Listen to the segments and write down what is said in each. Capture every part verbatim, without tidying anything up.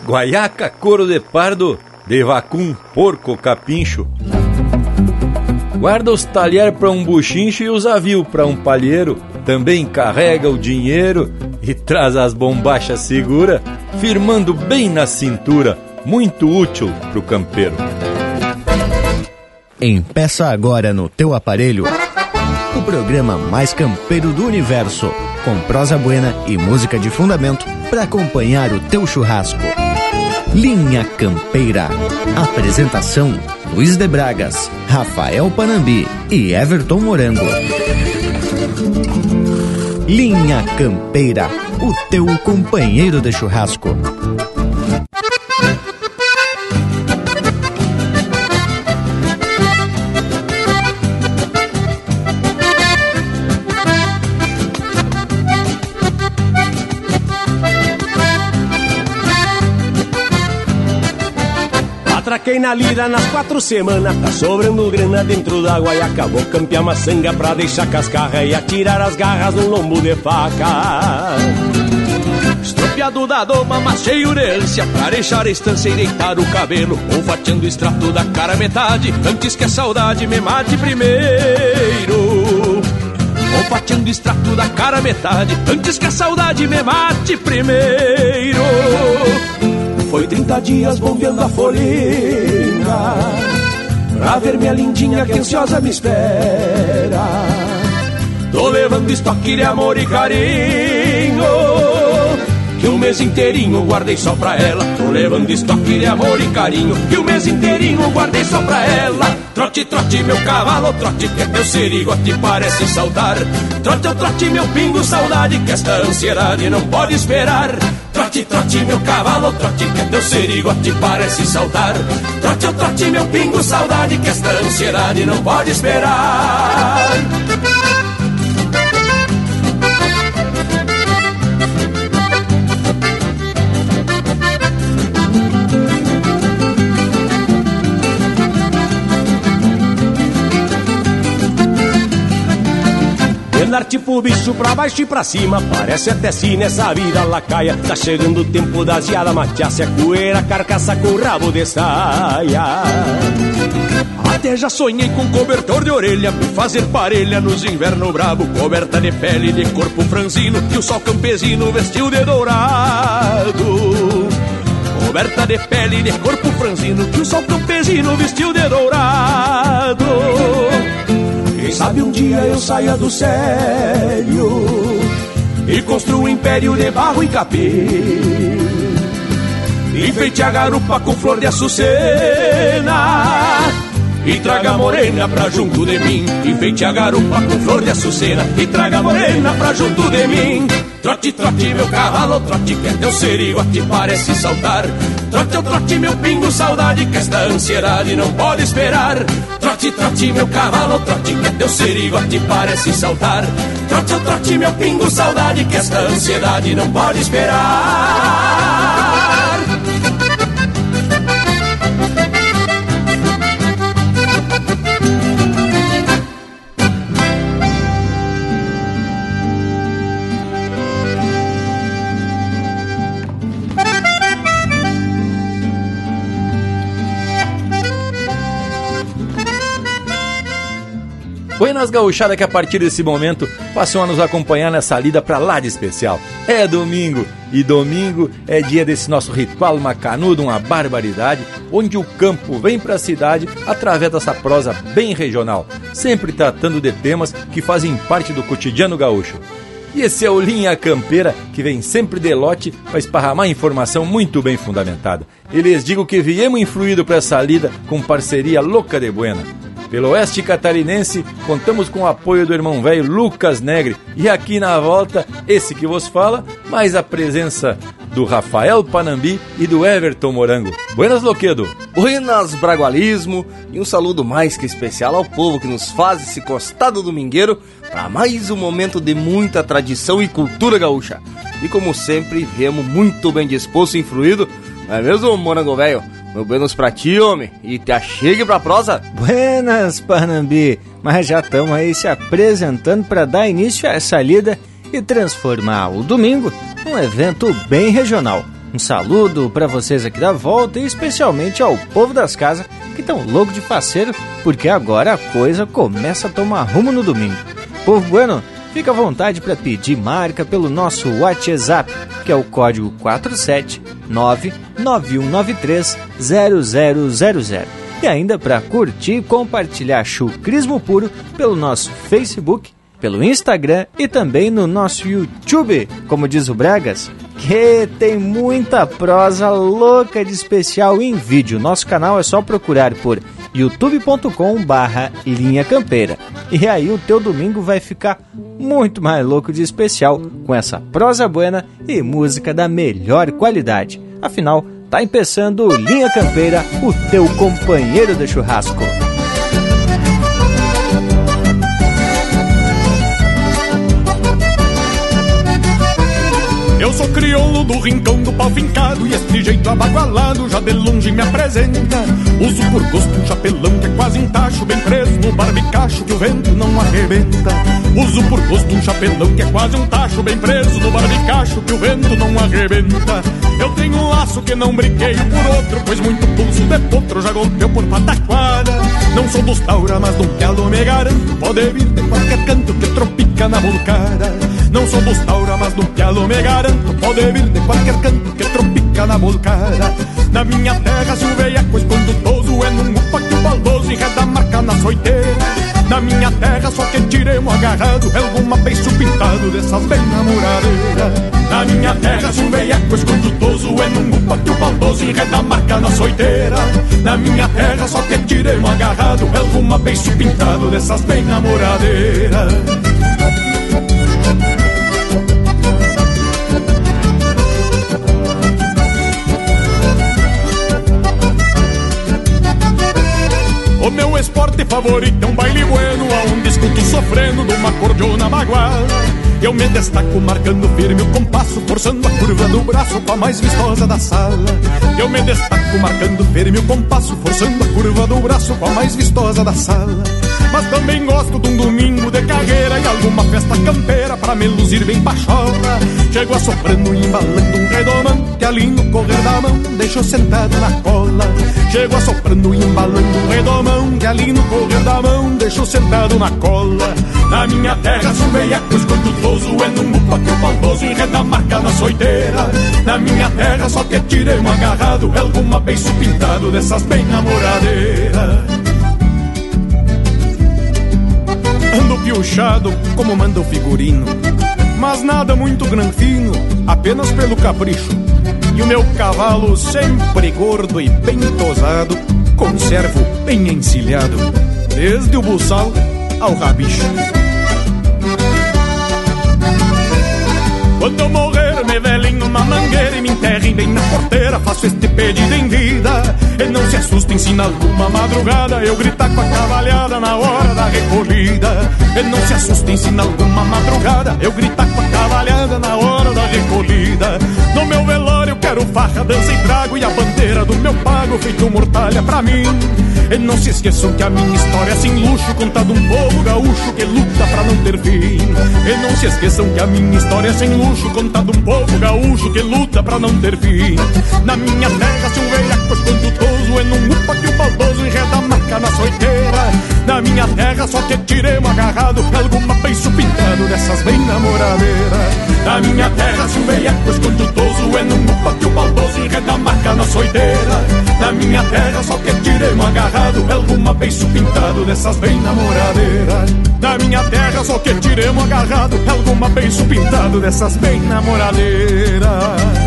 guaiaca, couro de pardo, de vacum, porco, capincho. Guarda os talher pra um buchincho e os avios pra um palheiro. Também carrega o dinheiro e traz as bombachas segura, firmando bem na cintura, muito útil pro campeiro. Empeça agora no teu aparelho o programa mais campeiro do universo, com prosa buena e música de fundamento para acompanhar o teu churrasco. Linha Campeira. Apresentação: Luiz de Bragas, Rafael Panambi e Everton Morango. Linha Campeira, o teu companheiro de churrasco. Atraquei na lira nas quatro semanas, tá sobrando grana dentro da guaiaca. Vou campear maçanga pra deixar cascarra e atirar as garras no lombo de faca. Estropiado da doma, mas cheio de ânsia, pra deixar a estância e deitar o cabelo. Vou fatiando o extrato da cara metade, antes que a saudade me mate primeiro. Vou fatiando o extrato da cara metade, antes que a saudade me mate primeiro. Foi trinta dias bombeando a folhinha pra ver minha lindinha que ansiosa me espera. Tô levando estoque de amor e carinho, que o mês inteirinho guardei só pra ela. Tô levando estoque de amor e carinho, que o mês inteirinho guardei só pra ela. Trote, trote, meu cavalo, trote, que teu serigote parece saltar. Trote, trote, meu pingo, saudade, que esta ansiedade não pode esperar. Trote, trote, meu cavalo, trote, que teu serigote parece saltar. Trote, trote, meu pingo, saudade, que esta ansiedade não pode esperar. Andar tipo bicho pra baixo e pra cima, parece até se nessa vida lacaia. Tá chegando o tempo da geada matear-se a coeira, carcaça com rabo de saia. Até já sonhei com cobertor de orelha, pra fazer parelha nos invernos brabo. Coberta de pele de corpo franzino, que o sol campesino vestiu de dourado. Coberta de pele de corpo franzino, que o sol campesino vestiu de dourado. Quem sabe um dia eu saia do sério e construa um império de barro e capim. Enfeite a garupa com flor de açucena e traga a morena pra junto de mim. Enfeite a garupa com flor de açucena e traga a morena pra junto de mim. Trote, trote, meu cavalo, trote, que teu serigote parece saltar. Trote, trote, meu pingo, saudade, que esta ansiedade não pode esperar. Trote, trote, meu cavalo, trote, que teu serigote parece saltar. Trote, trote, meu pingo, saudade, que esta ansiedade não pode esperar. Buenas gauchada que a partir desse momento passam a nos acompanhar nessa lida pra lá de especial. É domingo, e domingo é dia desse nosso ritual macanudo, uma barbaridade, onde o campo vem pra cidade através dessa prosa bem regional, sempre tratando de temas que fazem parte do cotidiano gaúcho. E esse é o Linha Campeira, que vem sempre de lote para esparramar informação muito bem fundamentada. E lhes digo que viemos influído para essa lida com parceria louca de buena. Pelo oeste catarinense, contamos com o apoio do irmão velho Lucas Negre. E aqui na volta, esse que vos fala, mais a presença do Rafael Panambi e do Everton Morango. Buenas, Loquedo! Buenas, Bragualismo! E um saludo mais que especial ao povo que nos faz esse costado domingueiro para mais um momento de muita tradição e cultura gaúcha. E como sempre, viemos muito bem disposto e influído, não é mesmo, Morango velho? Meu buenos pra ti, homem, e te achegue pra prosa. Buenas, Panambi, mas já estamos aí se apresentando para dar início a essa lida e transformar o domingo num evento bem regional. Um saludo para vocês aqui da volta e especialmente ao povo das casas que estão louco de faceiro, porque agora a coisa começa a tomar rumo no domingo. Povo bueno, fica à vontade para pedir marca pelo nosso WhatsApp, que é o código quatro sete nove nove um nove três zero zero zero zero. E ainda para curtir e compartilhar chucrismo puro pelo nosso Facebook, pelo Instagram e também no nosso YouTube, como diz o Bragas, que tem muita prosa louca de especial em vídeo. Nosso canal é só procurar por youtube ponto com barra linha campeira. E aí o teu domingo vai ficar muito mais louco de especial com essa prosa buena e música da melhor qualidade. Afinal, tá empeçando Linha Campeira, o teu companheiro de churrasco. Eu sou crioulo do rincão do pau fincado e este jeito abagualado já de longe me apresenta. Uso por gosto um chapelão que é quase um tacho bem preso no barbicacho que o vento não arrebenta. Uso por gosto um chapelão que é quase um tacho bem preso no barbicacho que o vento não arrebenta. Eu tenho um laço que não brinqueio por outro, pois muito pulso de potro já golpeou por pataquada. Não sou dos taura, mas num pialo me garanto, pode vir de qualquer canto que tropica na volcada. Não sou dos taura, mas num pialo me garanto, pode vir de qualquer canto que tropica na volcada. Na minha terra se o veiaco escondutoso é num upa que o baldoso enreda a marca na soiteira. Na minha terra só que tiremos agarrado alguma beiço pintado dessas bem namoradeiras. Na minha terra se um veiaco escondutoso é num upa que o baldoso enreda a marca na soiteira. Na minha terra só que tiremos agarrado alguma beiço pintado dessas bem namoradeiras. O meu esporte favorito é um baile bueno, aonde escuto sofrendo de uma cordiona baguala. Eu me destaco marcando firme o compasso, forçando a curva do braço com a mais vistosa da sala. Eu me destaco marcando firme o compasso, forçando a curva do braço com a mais vistosa da sala. Mas também gosto de um domingo de carreira e alguma festa campeira pra me luzir bem pachola. Chego assoprando e embalando um redomão que ali no correr da mão deixo sentado na cola. Chego assoprando e embalando um redomão que ali no correr da mão deixo sentado na cola. Na minha terra se um veiaco escondutoso é num upa que o baldoso enreda a marca na soiteira. Na minha terra só que tiremos agarrado alguma beiço pintado dessas bem namoradeiras. Ando piochado como manda o figurino, mas nada muito granfino, apenas pelo capricho. E o meu cavalo sempre gordo e bem tosado, conservo bem encilhado, desde o buçal ao rabicho. Quando eu morrer, me velem numa mangueira e me enterrem bem na porteira, faço este pedido em vida. E não se assustem se na alguma madrugada eu gritar com a cavalhada na hora da recolhida. E não se assustem se na alguma madrugada eu gritar com a cavalhada na hora da recolhida. No meu velório eu quero farra, dança e trago, e a bandeira do meu pago feito mortalha pra mim. E não se esqueçam que a minha história é sem luxo, conta de um povo gaúcho que luta pra não ter fim. E não se esqueçam que a minha história é sem luxo, conta de um povo gaúcho que luta pra não ter fim. Na minha terra se um veiaco escondutoso é num upa que o baldoso enreda a marca na soiteira. Na minha terra só que tiremos agarrado alguma beiço pintado dessas bem namoradeiras. Na minha terra se um veiaco escondutoso é num upa que o baldoso enreda a marca na soiteira. Na minha terra só que tiremos agarrado alguma beiço pintado dessas bem namoradeiras. Na minha terra só que tiremos agarrado alguma beiço pintado dessas bem namoradeiras.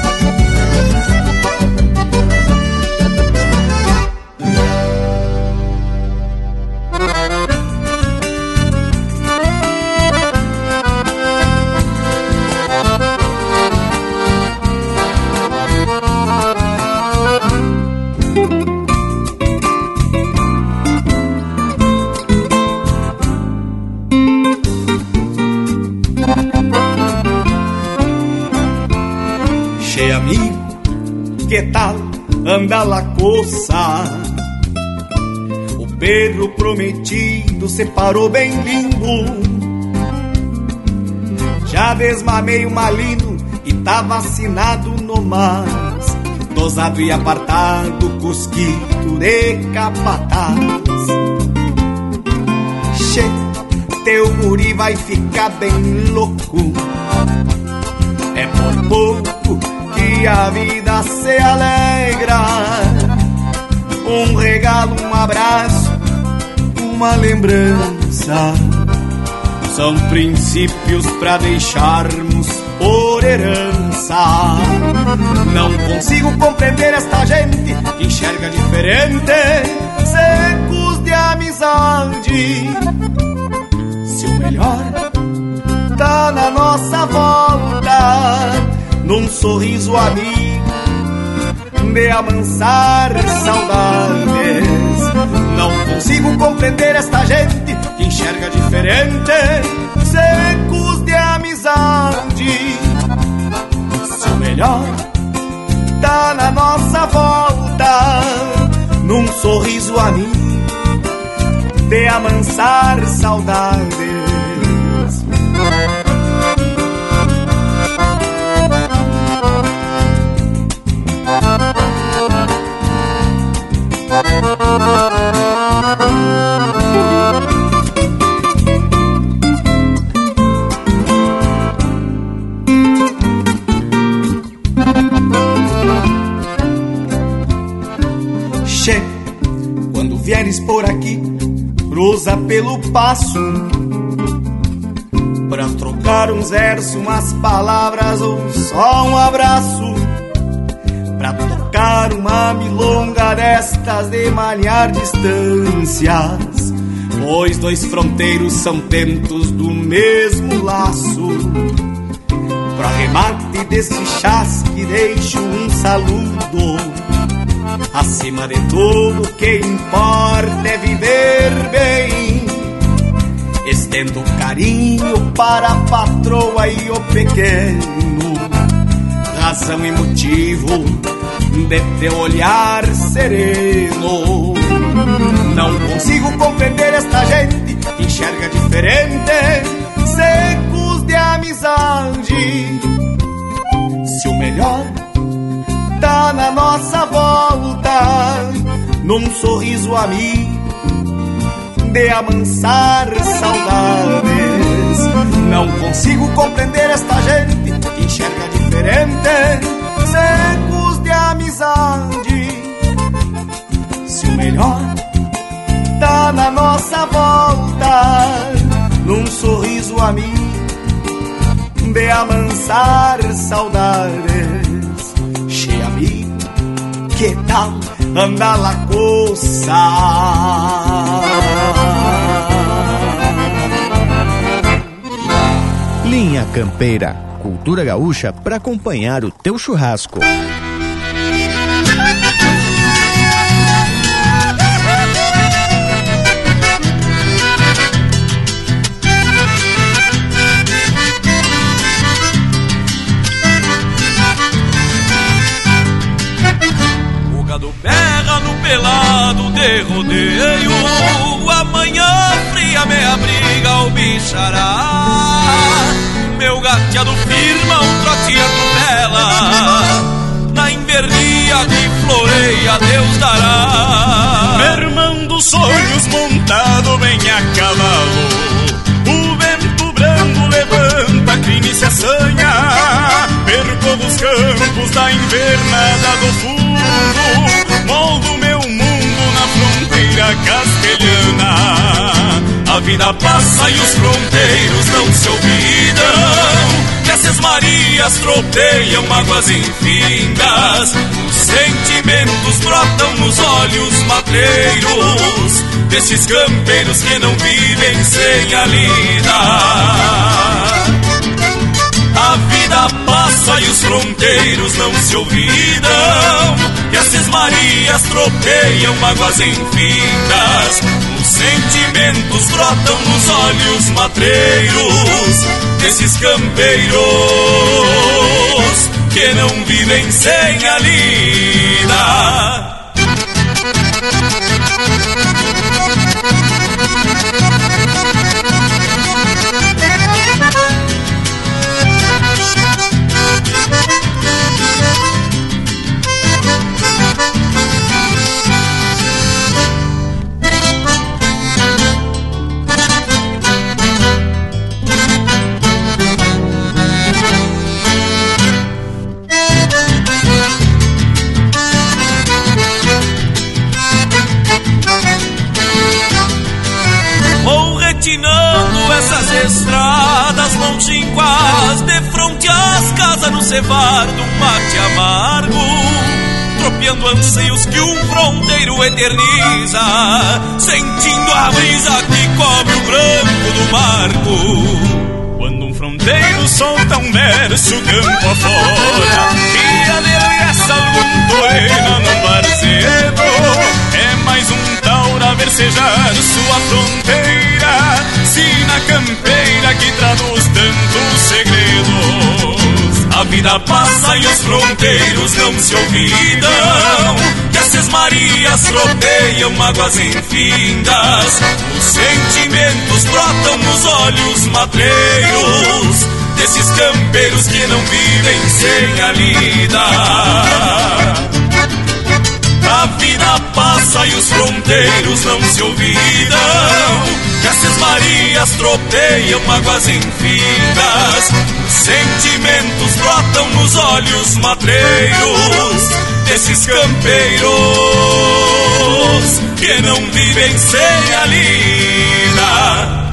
Que tal anda la coça? O perro prometido separou bem lindo. Já desmamei o malino e tá vacinado no mais, dosado e apartado, cusquito de capataz. Che, teu guri vai ficar bem louco, é por pouco que a vida se alegra. Um regalo, um abraço, uma lembrança, são princípios pra deixarmos por herança. Não consigo compreender esta gente que enxerga diferente secos de amizade. Se o melhor tá na nossa volta, num sorriso amigo de amansar saudades. Não consigo compreender esta gente que enxerga diferente secos de amizade. Se o melhor tá na nossa volta, num sorriso amigo de amansar saudades. Che, quando vieres por aqui, cruza pelo passo, pra trocar uns versos, umas palavras ou só um abraço, pra tocar uma milonga destas de malhar distâncias, pois dois fronteiros são tentos do mesmo laço. Pra remate desse chasque deixo um saludo, acima de tudo que importa é viver bem. Estendo carinho para a patroa e o pequeno, razão e motivo de teu olhar sereno. Não consigo compreender esta gente que enxerga diferente secos de amizade. Se o melhor tá na nossa volta, num sorriso amigo de amansar saudades. Não consigo compreender esta gente que enxerga diferente secos de amizade. Se o melhor tá na nossa volta, num sorriso amigo de amansar saudades. Che, amigo, que tal anda la coça? Linha Campeira, cultura gaúcha para acompanhar o teu churrasco. O gado berra no pelado de rodeio, amanhã fria me abriga o bichará. Meu gateado firma, um trote atropela, na invernia que floreia Deus dará. Mermando sonhos montado bem a cavalo, o vento branco levanta, crime e se assanha. Percorro os campos da invernada do fundo, moldo meu mundo na fronteira castelhana. A vida passa e os fronteiros não se olvidam, essas marias tropeiam mágoas infindas. Os sentimentos brotam nos olhos matreiros desses campeiros que não vivem sem a lida. A vida passa e os fronteiros não se olvidam, e essas marias tropeiam mágoas infindas. Os sentimentos brotam nos olhos matreiros desses campeiros que não vivem sem a lida. cevar de um mate amargo, tropeando anseios que um fronteiro eterniza, sentindo a brisa que cobre o branco do marco. Quando um fronteiro solta um verso campo afora e adelgaça algum torena num barzedo, é mais um taura a versejar sua fronteira, sina campeira que traduz tantos segredos. A vida passa e os fronteiros não se olvidam, que as sesmarias tropeiam mágoas infindas, os sentimentos brotam nos olhos matreiros desses campeiros que não vivem sem a lida. A vida passa e os fronteiros não se olvidam, que as sesmarias tropeiam mágoas infindas, os sentimentos brotam nos olhos matreiros desses campeiros que não vivem sem a lida.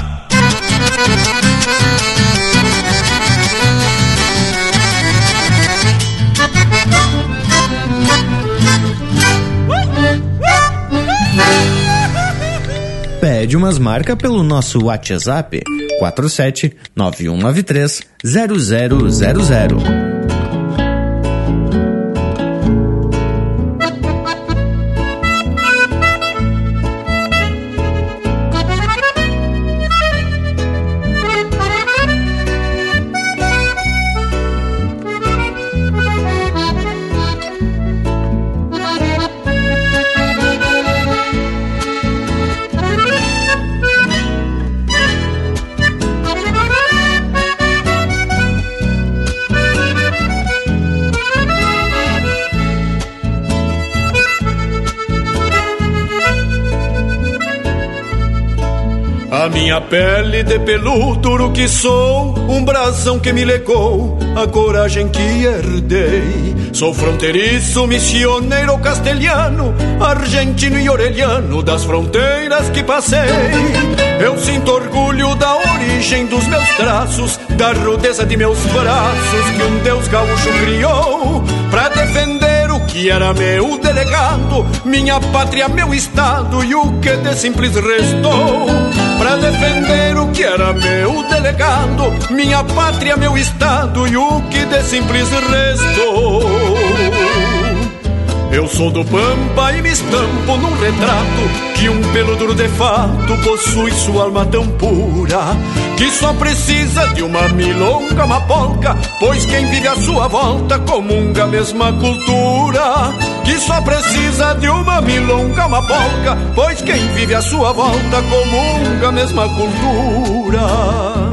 Pede umas marcas pelo nosso WhatsApp quatro sete nove um nove três zero zero zero zero. A minha pele de peludo que sou, um brasão que me legou a coragem que herdei. Sou fronteiriço, missioneiro castelhano, argentino e orelhano das fronteiras que passei. Eu sinto orgulho da origem dos meus traços, da rudeza de meus braços que um Deus gaúcho criou pra defender o que era meu delegado, minha pátria, meu estado e o que de simples restou. Pra defender o que era meu delegado, minha pátria, meu estado e o que de simples restou. Eu sou do Pampa e me estampo num retrato que um pelo duro de fato possui sua alma tão pura, que só precisa de uma milonga, uma polca, pois quem vive à sua volta comunga a mesma cultura. Que só precisa de uma milonga, uma polca, pois quem vive à sua volta comunga a mesma cultura.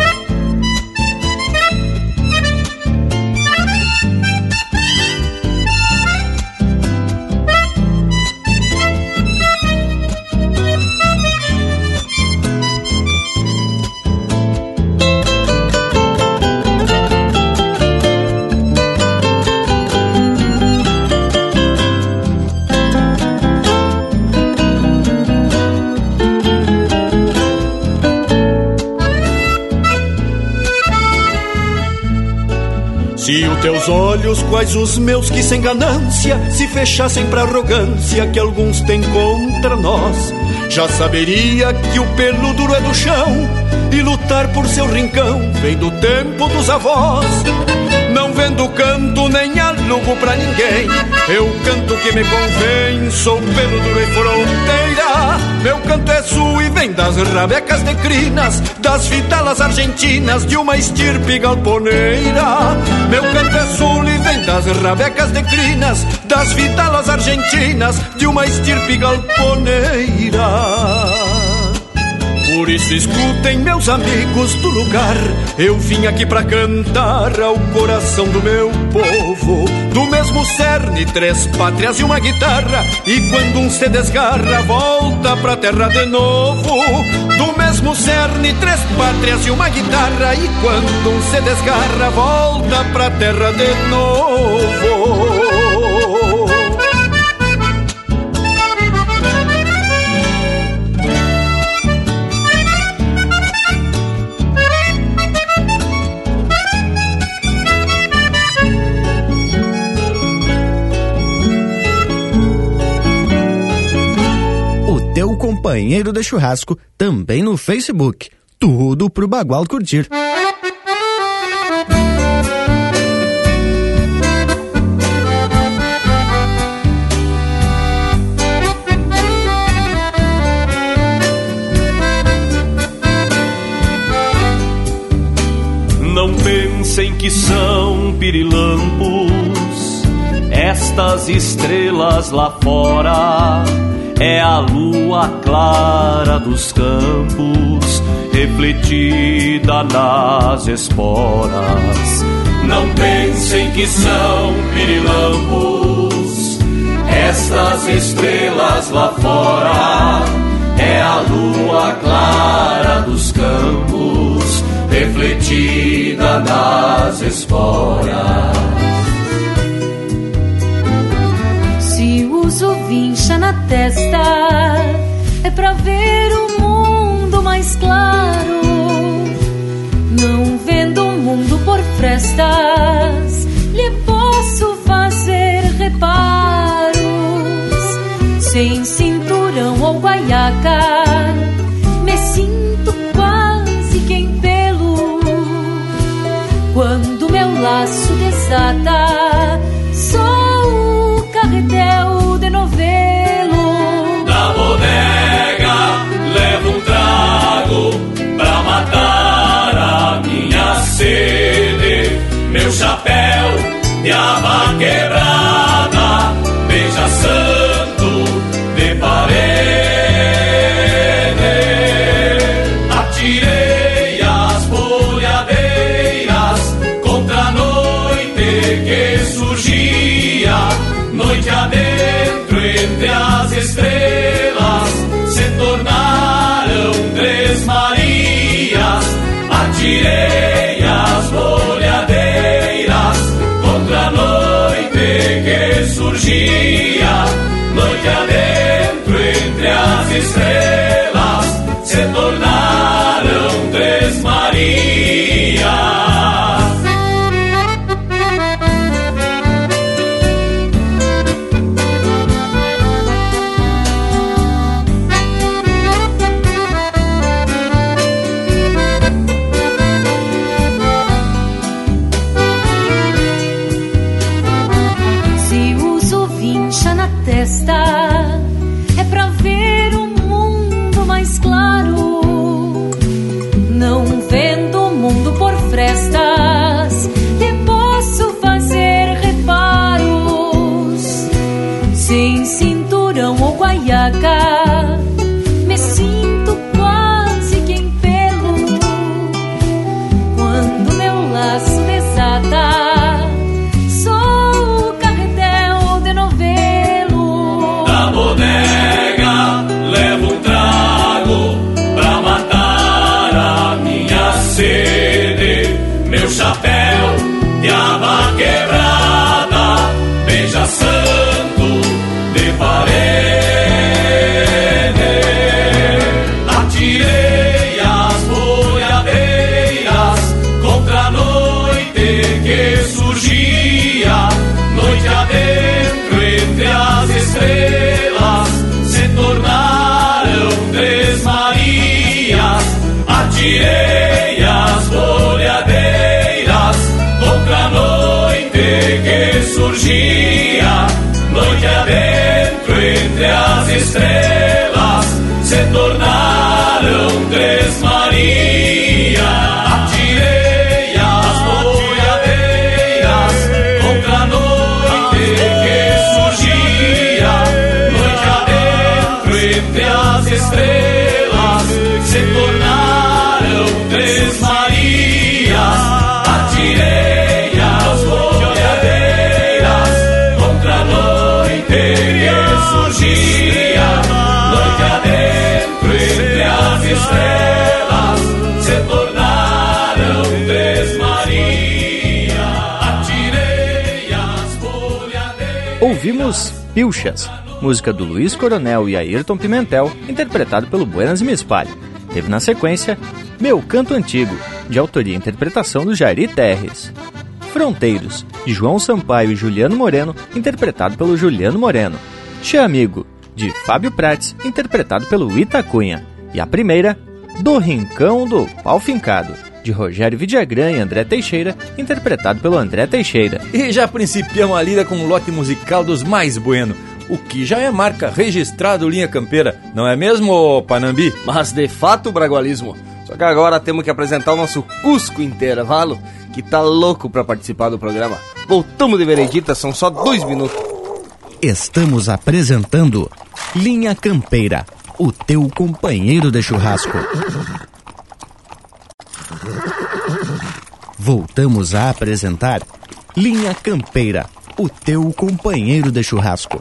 Se os teus olhos, quais os meus que sem ganância se fechassem pra arrogância que alguns têm contra nós, já saberia que o pelo duro é do chão e lutar por seu rincão vem do tempo dos avós. Não vendo canto nem alugo pra ninguém, eu canto que me convém, sou pelo duro e fronteira. Meu canto é sul e vem das rabecas de crinas, das vitalas argentinas de uma estirpe galponeira. Meu canto é sul e vem das rabecas de crinas, das vitalas argentinas de uma estirpe galponeira. Por isso escutem, meus amigos do lugar, eu vim aqui pra cantar ao coração do meu povo. Do mesmo cerne, três pátrias e uma guitarra, e quando um se desgarra, volta pra terra de novo. Do mesmo cerne, três pátrias e uma guitarra, e quando um se desgarra, volta pra terra de novo. companheiro de churrasco, também no Facebook. Tudo pro Bagual curtir. Não pensem que são pirilampos estas estrelas lá fora. É a lua clara dos campos refletida nas esporas. Não pensem que são pirilampos estas estrelas lá fora. É a lua clara dos campos refletida nas esporas. Se uso vincha na testa, é pra ver o mundo mais claro. Não vendo o mundo por frestas, lhe posso fazer reparos. Sem cinturão ou guaiaca, me sinto quase que em pelo. Quando meu laço desata, sou o carretel de novelo. Da bodega levo um trago pra matar a minha sede. Meu chapéu de aba quebrada, beija santo de parede. Atirei as bolhadeiras contra a noite que surgia. Noite adentro entre as estrelas se tornaram três Marias. Atirei as bolhadeiras contra a noite que surgia. Noite adentro entre as estrelas se tornaram três Marias. É pra ver o mundo mais claro. Não vendo o mundo por frestas, te posso fazer reparos. Sem cinturão ou guaiaca, me sinto quase que em pelo. Quando meu laço desata, bodega levo um trago pra matar a minha sede. Meu chapéu de aba quebrada, beija santo de parede. Atirei as bolhadeiras contra a noite que surgia. Noite adentro entre as estrelas se tornaram três Marias. Atirei as bolhadeiras contra a noite que surgia. Noite adentro entre as estrelas se tornaram três Marias. Atirei as bolhadeiras contra a noite que surgia. Noite adentro entre as estrelas se tornaram três Marias. Atirei as bolhadeiras contra a noite que surgia. Noite adentro entre as estrelas se tornaram três Marias. Atirei as bolhadeiras. Ouvimos Pilchas, música do Luiz Coronel e Ayrton Pimentel, interpretado pelo Buenas e Me Espalhe. Teve na sequência Meu Canto Antigo, de autoria e interpretação do Jairi Terres. Fronteiros, de João Sampaio e Juliano Moreno, interpretado pelo Juliano Moreno. Che Amigo, de Fábio Prates, interpretado pelo Itacunha. E a primeira, Do Rincão do Pau Fincado, de Rogério Vidagrã e André Teixeira, interpretado pelo André Teixeira. E já principiamos a lida com um lote musical dos mais bueno, o que já é marca registrada do Linha Campeira, não é mesmo, Panambi? Mas de fato, Bragualismo. Só que agora temos que apresentar o nosso Cusco Intervalo, que tá louco pra participar do programa. Voltamos de veredita, são só dois minutos. Estamos apresentando Linha Campeira, o teu companheiro de churrasco. Voltamos a apresentar Linha Campeira, o teu companheiro de churrasco.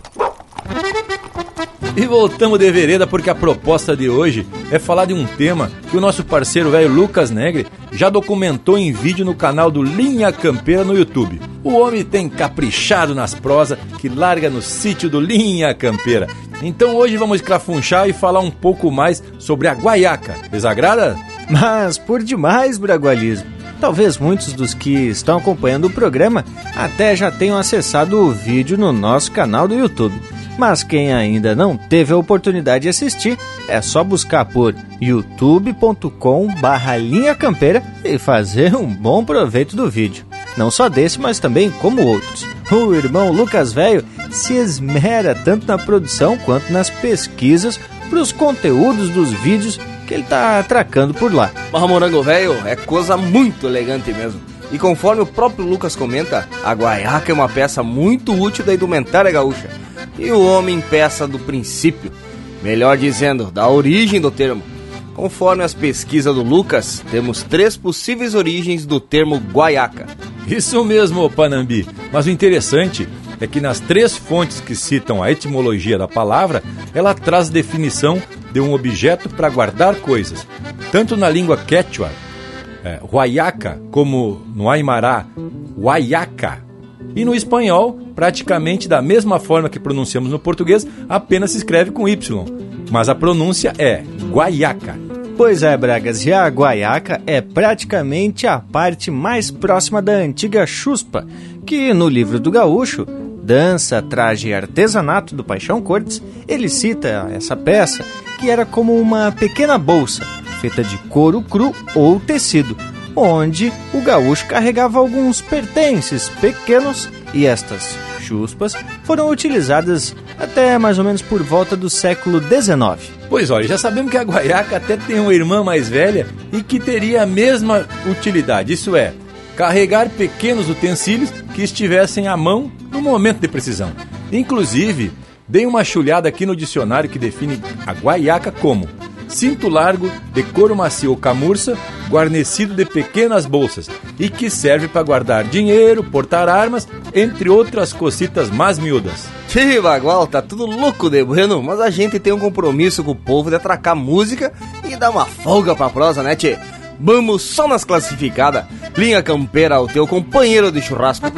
E voltamos de vereda porque a proposta de hoje é falar de um tema que o nosso parceiro velho Lucas Negre já documentou em vídeo no canal do Linha Campeira no YouTube. O homem tem caprichado nas prosas que larga no sítio do Linha Campeira. Então hoje vamos escrafunchar e falar um pouco mais sobre a guaiaca. Les agrada? Mas por demais, Bragualismo. Talvez muitos dos que estão acompanhando o programa até já tenham acessado o vídeo no nosso canal do YouTube. Mas quem ainda não teve a oportunidade de assistir, é só buscar por youtube ponto com barra linha campeira e fazer um bom proveito do vídeo. Não só desse, mas também como outros. O irmão Lucas Velho se esmera tanto na produção quanto nas pesquisas para os conteúdos dos vídeos que ele está atracando por lá. Mas o Morango Velho é coisa muito elegante mesmo. E conforme o próprio Lucas comenta, a guaiaca é uma peça muito útil da indumentária gaúcha. E o homem peça do princípio, melhor dizendo, da origem do termo. Conforme as pesquisas do Lucas, temos três possíveis origens do termo guaiaca. Isso mesmo, Panambi. Mas o interessante é que nas três fontes que citam a etimologia da palavra, ela traz definição de um objeto para guardar coisas. Tanto na língua quechua, é, huayaca, como no aimará, huayaca. E no espanhol, praticamente da mesma forma que pronunciamos no português, apenas se escreve com Y. Mas a pronúncia é guaiaca. Pois é, Bragas, e a guaiaca é praticamente a parte mais próxima da antiga chuspa, que no livro do Gaúcho, Dança, Traje e Artesanato do Paixão Cortes, ele cita essa peça que era como uma pequena bolsa, feita de couro cru ou tecido, onde o gaúcho carregava alguns pertences pequenos e estas chuspas foram utilizadas até mais ou menos por volta do século dezenove. Pois olha, já sabemos que a guaiaca até tem uma irmã mais velha e que teria a mesma utilidade, isso é, carregar pequenos utensílios que estivessem à mão no momento de precisão. Inclusive, dei uma chulhada aqui no dicionário que define a guaiaca como cinto largo de couro macio ou camurça, guarnecido de pequenas bolsas e que serve para guardar dinheiro, portar armas, entre outras cositas mais miúdas. Tchê, Bagual, tá tudo louco de bueno, mas a gente tem um compromisso com o povo de atracar música e dar uma folga pra prosa, né, tchê? Vamos só nas classificadas. Linha Campeira, o teu companheiro de churrasco.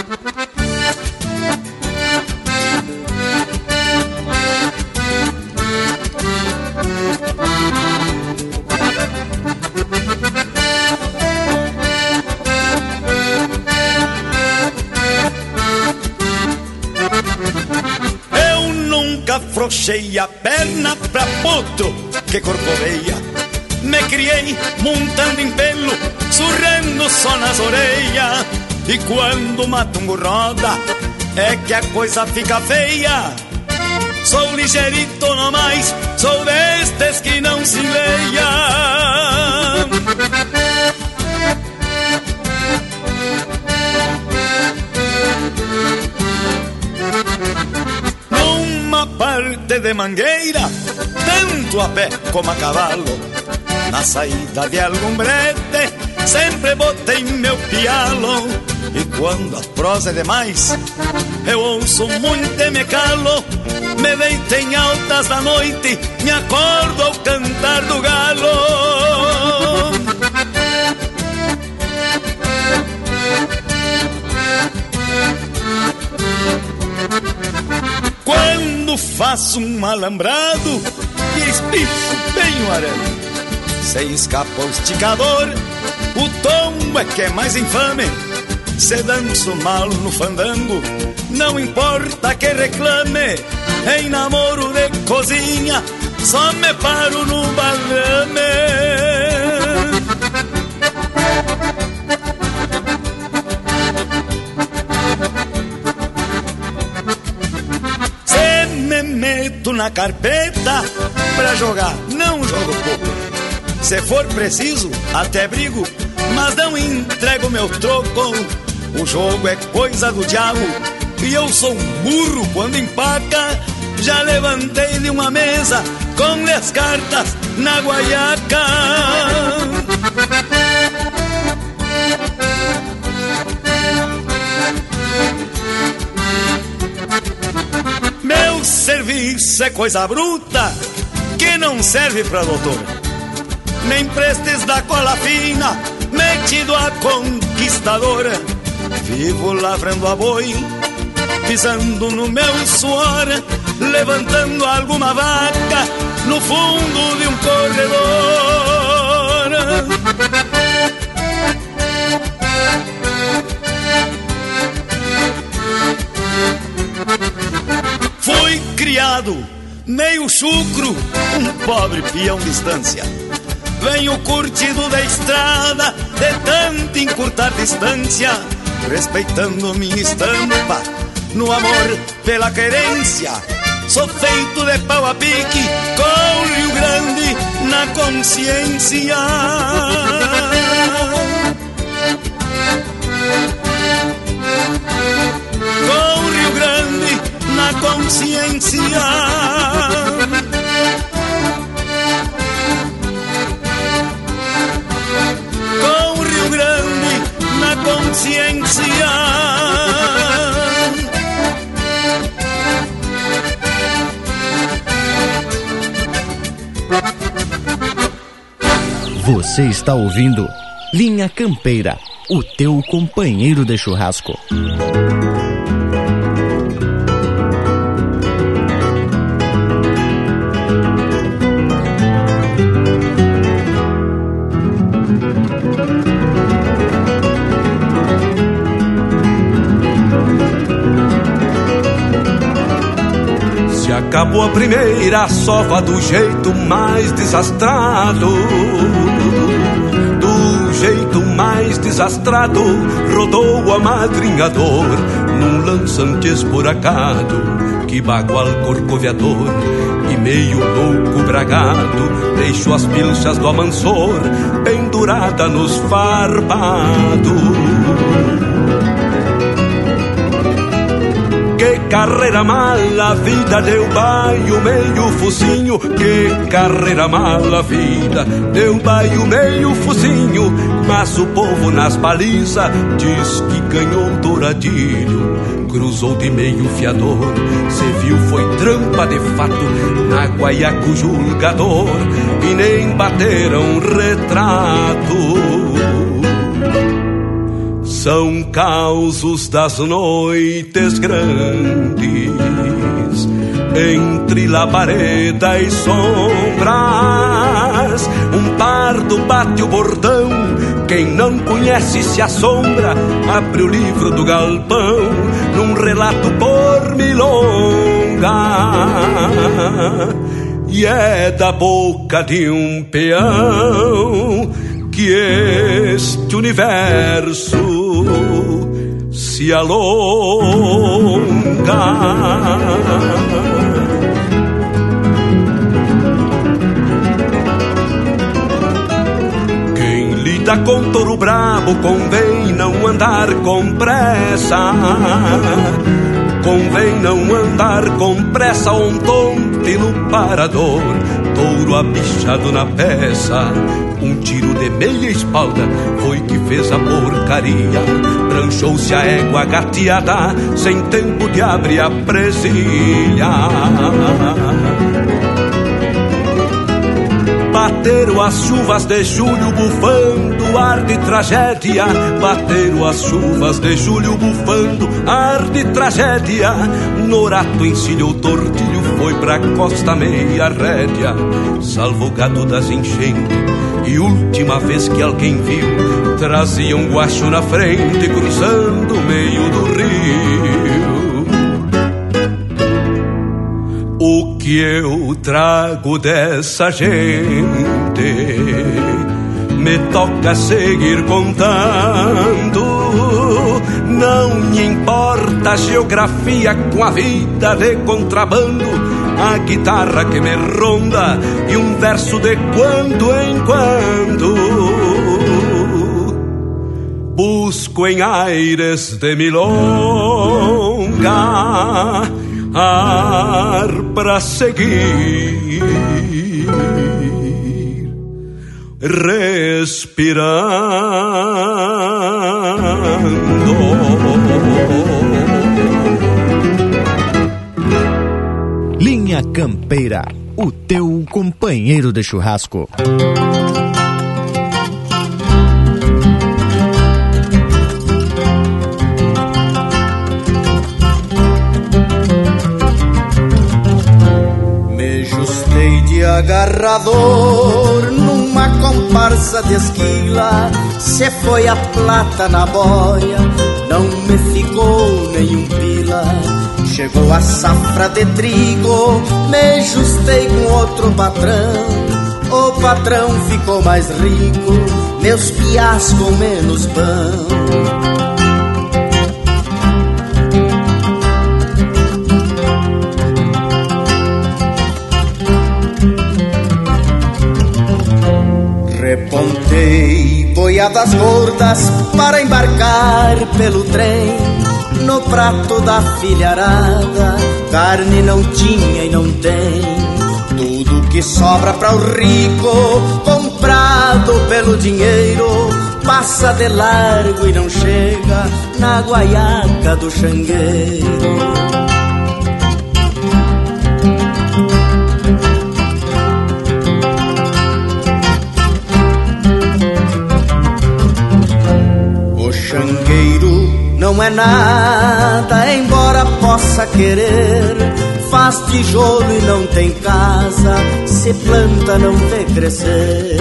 Afrouxei a perna pra potro que corcoveia. Me criei montando em pelo, surrando só nas orelhas. E quando mato um roda, é que a coisa fica feia. Sou ligeirito nomais, sou destes que não se leia. Parte de mangueira, tanto a pé como a cavalo. Na saída de algum brete, sempre botei meu pialo. E quando a prosa é demais, eu ouço muito e me calo. Me deito em altas da noite, me acordo ao cantar do galo. Quando faço um alambrado e espifo bem o arame, se escapa o esticador, o tombo é que é mais infame. Se danço mal no fandango, não importa que reclame. em namoro de cozinha, só me paro no balame. Se me meto na carpeta pra jogar, não jogo pouco. Se for preciso, até brigo, mas não entrego meu troco. O jogo é coisa do diabo e eu sou um burro quando empaca. Já levantei de uma mesa com as cartas na guaiaca. Meu serviço é coisa bruta que não serve pra doutor. Nem prestes da cola fina, metido a conquistadora. Vivo lavrando a boi, pisando no meu suor, levantando alguma vaca no fundo de um corredor. Fui criado meio chucro, um pobre peão de estância. Venho curtido da estrada, de tanto encurtar distância, respeitando minha estampa, no amor pela querência. Sou feito de pau a pique, com Rio Grande na consciência. Com Rio Grande na consciência. Consciência. Você está ouvindo Linha Campeira, o teu companheiro de churrasco. Acabou a primeira sova do jeito mais desastrado. Do jeito mais desastrado, rodou a madringador num lançante esburacado que bagual corcoveador. E meio louco bragado, deixou as pilchas do amansor pendurada nos farpados. Que carreira mala, a vida deu baio, meio focinho. Que carreira mala, a vida deu baio, meio focinho. Mas o povo nas balizas diz que ganhou douradilho. Cruzou de meio fiador, se viu foi trampa de fato na guaiaco julgador. E nem bateram retrato. São causos das noites grandes, entre labareda e sombras. Um pardo bate o bordão, quem não conhece se assombra. Abre o livro do galpão, num relato por milonga. E é da boca de um peão que este universo se alonga. Quem lida com touro brabo convém não andar com pressa. Convém não andar com pressa, um tonte no parador. Touro abichado na peça, um tiro de meia espalda foi que fez a porcaria. Pranchou-se a égua gateada, sem tempo de abrir a presilha. Bateram as chuvas de julho bufando, ar de tragédia. Bateram as chuvas de julho bufando, ar de tragédia. Norato encilhou tortilho, foi pra costa meia rédea. Salvou gado das enchentes, e última vez que alguém viu, trazia um guacho na frente, cruzando o meio do rio. que eu trago dessa gente. Me toca seguir contando. Não me importa a geografia com a vida de contrabando, a guitarra que me ronda e um verso de quando em quando. Busco em aires de milonga ar pra seguir, respirando. Linha Campeira, o teu companheiro de churrasco. Me justei de agarrador numa comparsa de esquila. Se foi a plata na boia, não me ficou nenhum pila. Chegou a safra de trigo, me justei com outro patrão. O patrão ficou mais rico, meus piás com menos pão. Repontei boiadas gordas para embarcar pelo trem. No prato da filharada, carne não tinha e não tem. Tudo que sobra para o rico, comprado pelo dinheiro, passa de largo e não chega na guaiaca do xangueiro. O xangueiro não é nada, embora possa querer. Faz tijolo e não tem casa, se planta não vê crescer.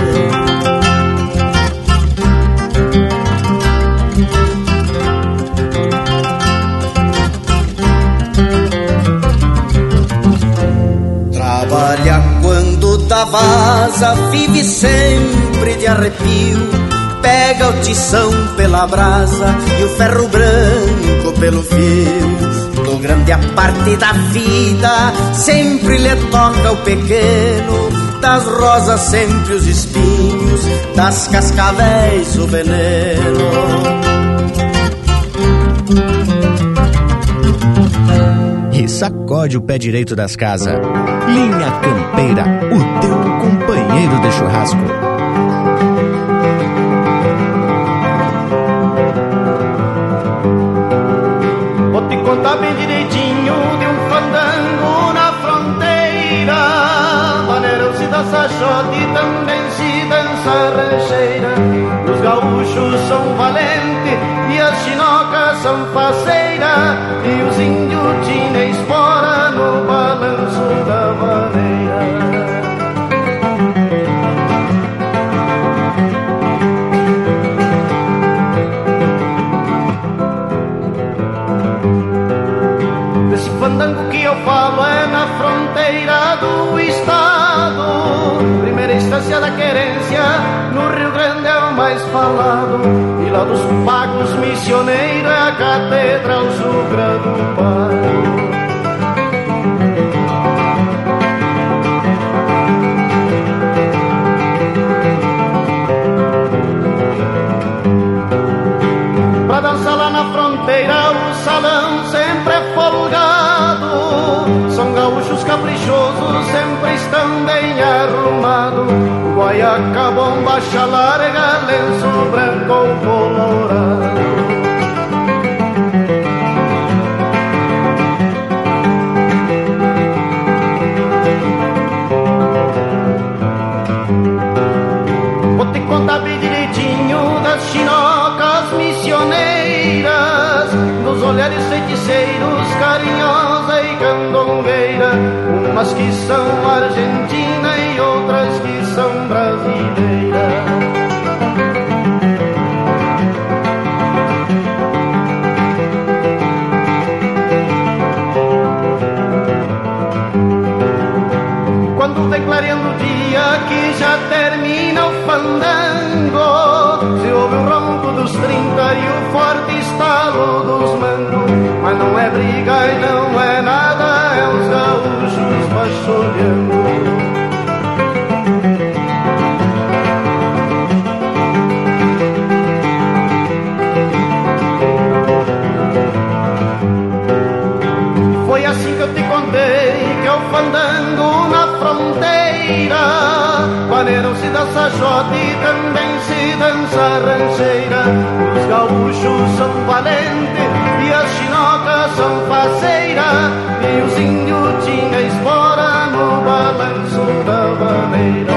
Trabalha quando dá vaza, vive sempre de arrepio. Pega o tição pela brasa e o ferro branco pelo fio. Do grande a parte da vida, sempre lhe toca o pequeno. Das rosas sempre os espinhos, das cascavéis o veneno. E sacode o pé direito das casas. Linha Campeira, o teu companheiro de churrasco. Conta bem direitinho de um fandango na fronteira. Maneiram-se dança xote e também se dança rancheira. Os gaúchos são valentes e as chinocas são faceiras. E os índios tinham espora no balanço da vaneira. Fandango que eu falo é na fronteira do estado. Primeira instância da querência, no Rio Grande é o mais falado. E lá dos pagos missioneiros é a catedral sucra do Pai. Pra dançar lá na fronteira o salão sempre é folgado. São gaúchos caprichosos, sempre estão bem arrumados. Guaiaca, bombacha larga, lenço branco ou colorado. Vou te contar bem direitinho das chinocas missioneiras, dos olhares feiticeiros, carinhosa e candongueira. Umas que são argentina e outras que são brasileiras. vai clareando o dia que já termina o fandango. Se ouve o ronco dos trinta e o forte estalo dos mangos, mas não é briga e não é nada, é os gaúchos machorhando. Foi assim que eu te contei que é o fandango na fronteira. Maneiro se dança jote e também se dança rancheira. Os gaúchos são valentes e as chinocas são faceiras, e os índios tinham espora no balanço da maneira.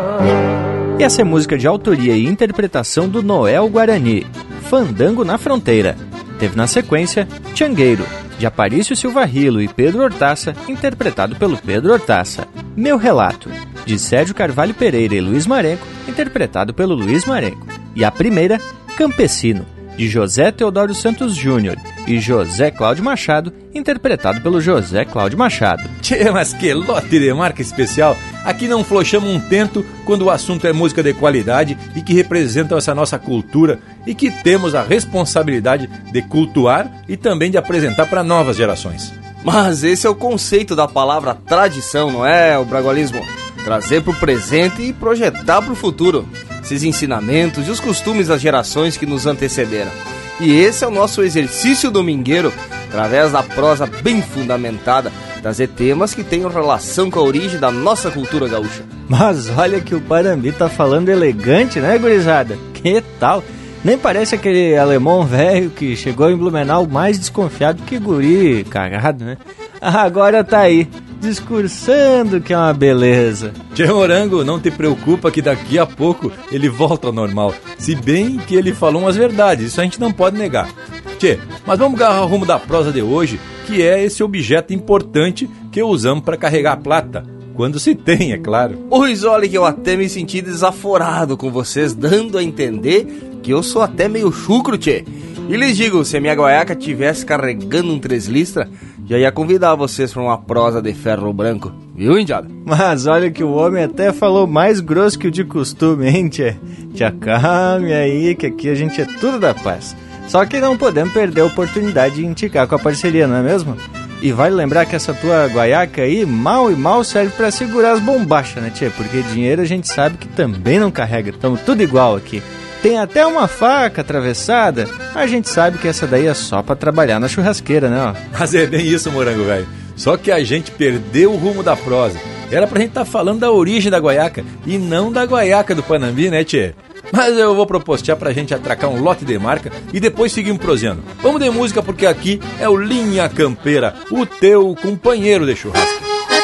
E essa é música de autoria e interpretação do Noel Guarani, Fandango na Fronteira. Teve na sequência Changueiro, de Aparício Silva Rilo e Pedro Hortaça, interpretado pelo Pedro Hortaça. Meu Relato, de Sérgio Carvalho Pereira e Luiz Marenco, interpretado pelo Luiz Marenco. E a primeira, Campesino, de José Teodoro Santos Júnior e José Cláudio Machado, interpretado pelo José Cláudio Machado. Tchê, mas que lote de marca especial! Aqui não flochamos um tento quando o assunto é música de qualidade e que representam essa nossa cultura e que temos a responsabilidade de cultuar e também de apresentar para novas gerações. Mas esse é o conceito da palavra tradição, não é, o bragualismo? Trazer para o presente e projetar para o futuro esses ensinamentos e os costumes das gerações que nos antecederam. E esse é o nosso exercício domingueiro, através da prosa bem fundamentada, trazer temas que tenham relação com a origem da nossa cultura gaúcha. Mas olha que o Parambi tá falando elegante, né, gurizada? Que tal? Nem parece aquele alemão velho que chegou em Blumenau mais desconfiado que guri cagado, né? Agora tá aí, discursando que é uma beleza. Tchê Morango, não te preocupa que daqui a pouco ele volta ao normal. Se bem que ele falou umas verdades, isso a gente não pode negar. Tchê, mas vamos agarrar o rumo da prosa de hoje, que é esse objeto importante que usamos para carregar a plata. Quando se tem, é claro. Pois olha que eu até me senti desaforado com vocês, dando a entender que eu sou até meio chucro, tchê. E lhes digo, se a minha guaiaca tivesse carregando um três listra, já ia convidar vocês para uma prosa de ferro branco. Viu, indiada? Mas olha que o homem até falou mais grosso que o de costume, hein, tchê? Te acalme aí, que aqui a gente é tudo da paz. Só que não podemos perder a oportunidade de indicar com a parceria, não é mesmo? E vale lembrar que essa tua guaiaca aí, mal e mal serve pra segurar as bombachas, né, tchê? Porque dinheiro a gente sabe que também não carrega, estamos tudo igual aqui. Tem até uma faca atravessada, a gente sabe que essa daí é só pra trabalhar na churrasqueira, né, ó? Mas é bem isso, Morango, velho. Só que a gente perdeu o rumo da prosa. Era pra gente estar tá falando da origem da guaiaca e não da guaiaca do Panambi, né, tchê? Mas eu vou propostear pra gente atracar um lote de marca e depois seguimos prosseando. Vamos de música porque aqui é o Linha Campeira, o teu companheiro de churrasco.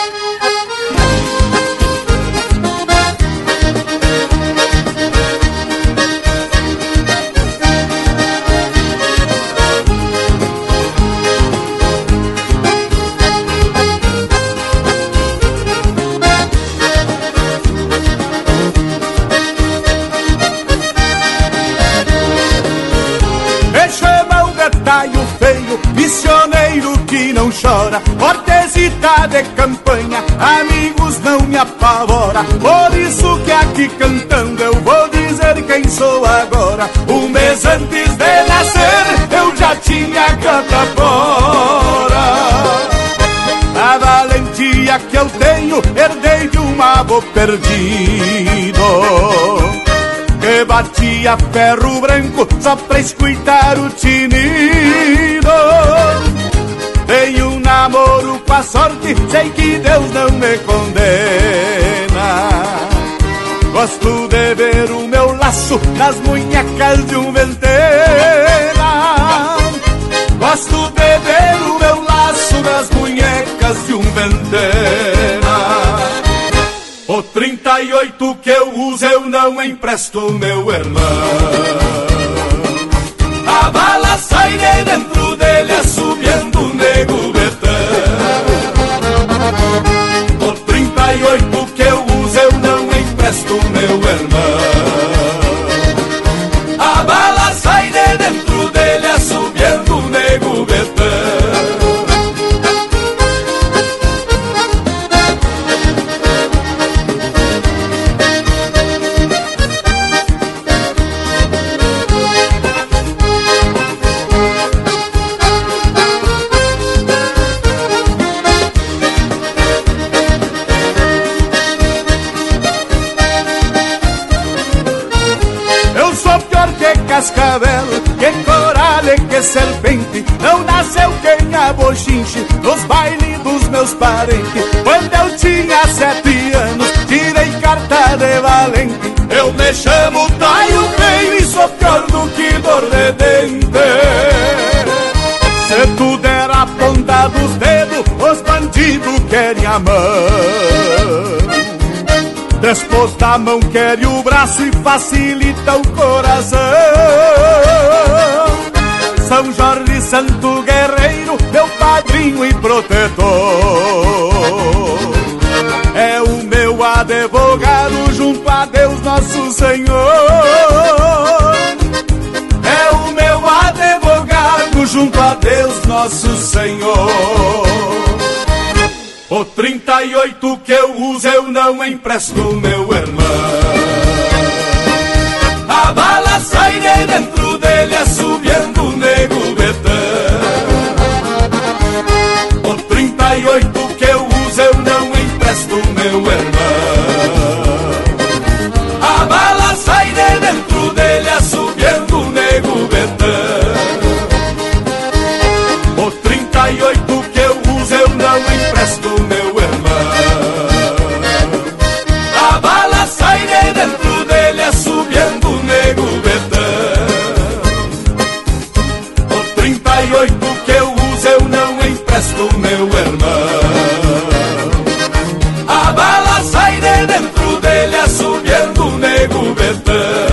Missioneiro que não chora, cortesita de campanha, amigos não me apavora. Por isso que aqui cantando eu vou dizer quem sou agora. Um mês antes de nascer eu já tinha catapora. A valentia que eu tenho herdei de um avô perdido, que batia ferro branco só pra escutar o tinido. Tenho um namoro com a sorte, sei que Deus não me condena. Gosto de ver o meu laço nas munhecas de um ventena. Gosto de ver o meu laço nas munhecas de um ventena. O trinta e oito que eu uso eu não empresto, meu irmão. A bala sai de dentro dele assobiando o nego betão. O trinta e oito que eu uso eu não empresto, meu irmão. A bala sai de dentro dele assobiando o nego betão. serpente, não nasceu quem é bochinche nos bailes dos meus parentes. Quando eu tinha sete anos, tirei carta de valente. Eu me chamo Taio Feio e sou pior do que dor de dente. Se tu der a ponta dos dedos, os bandidos querem a mão. Depois da mão querem o braço e facilita o coração. São Jorge Santo Guerreiro, meu padrinho e protetor, é o meu advogado junto a Deus Nosso Senhor. É o meu advogado junto a Deus Nosso Senhor. O trinta e oito que eu uso eu não empresto, meu irmão. A bala sai de dentro dele assobiando o nego betão. O trinta e oito que eu uso eu não empresto, meu irmão. A bala sai de dentro dele assobiando o nego betão. O trinta e oito que eu uso eu não empresto, meu irmão. A bala sai de dentro dele assobiando o nego betão. O trinta e oito que eu uso eu não empresto, meu irmão. A bala sai de dentro dele assobiando o nego betão.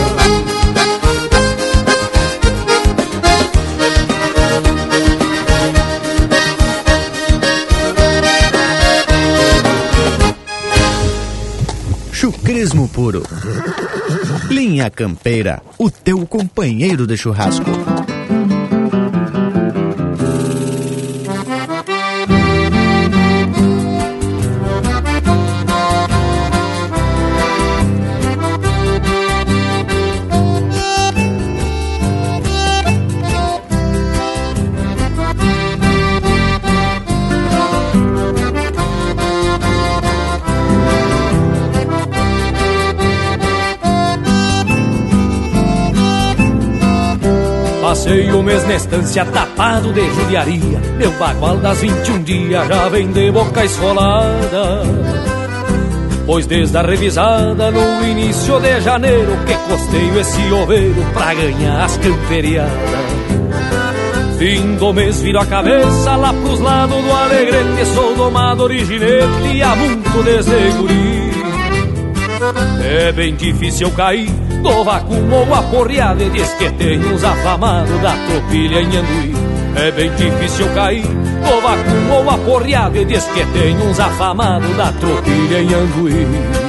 Chucrismo puro. Linha Campeira, o teu companheiro de churrasco. Passei o mês na estância tapado de judiaria. Meu bagual das vinte e um dias já vem de boca esfolada. Pois desde a revisada no início de janeiro que costeio esse oveiro pra ganhar as camperiadas. Fim do mês viro a cabeça lá pros lados do Alegrete. Sou domador e ginete e há muito desde guri. É bem difícil cair do vacuum ou aporreado, e diz que tem uns afamados da tropilha em Anduí. É bem difícil cair do vacuum ou aporreado, e diz que tem uns afamados da tropilha em Anduí.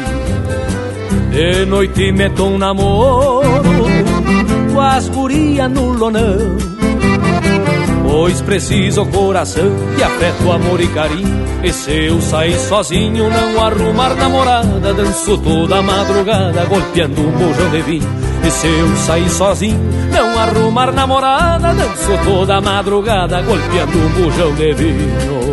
De noite meto um namoro com as gurias no lonão, pois preciso coração de afeto, amor e carinho. E se eu sair sozinho, não arrumar namorada, danço toda a madrugada golpeando um bujão de vinho. E se eu sair sozinho, não arrumar namorada, danço toda a madrugada golpeando um bujão de vinho.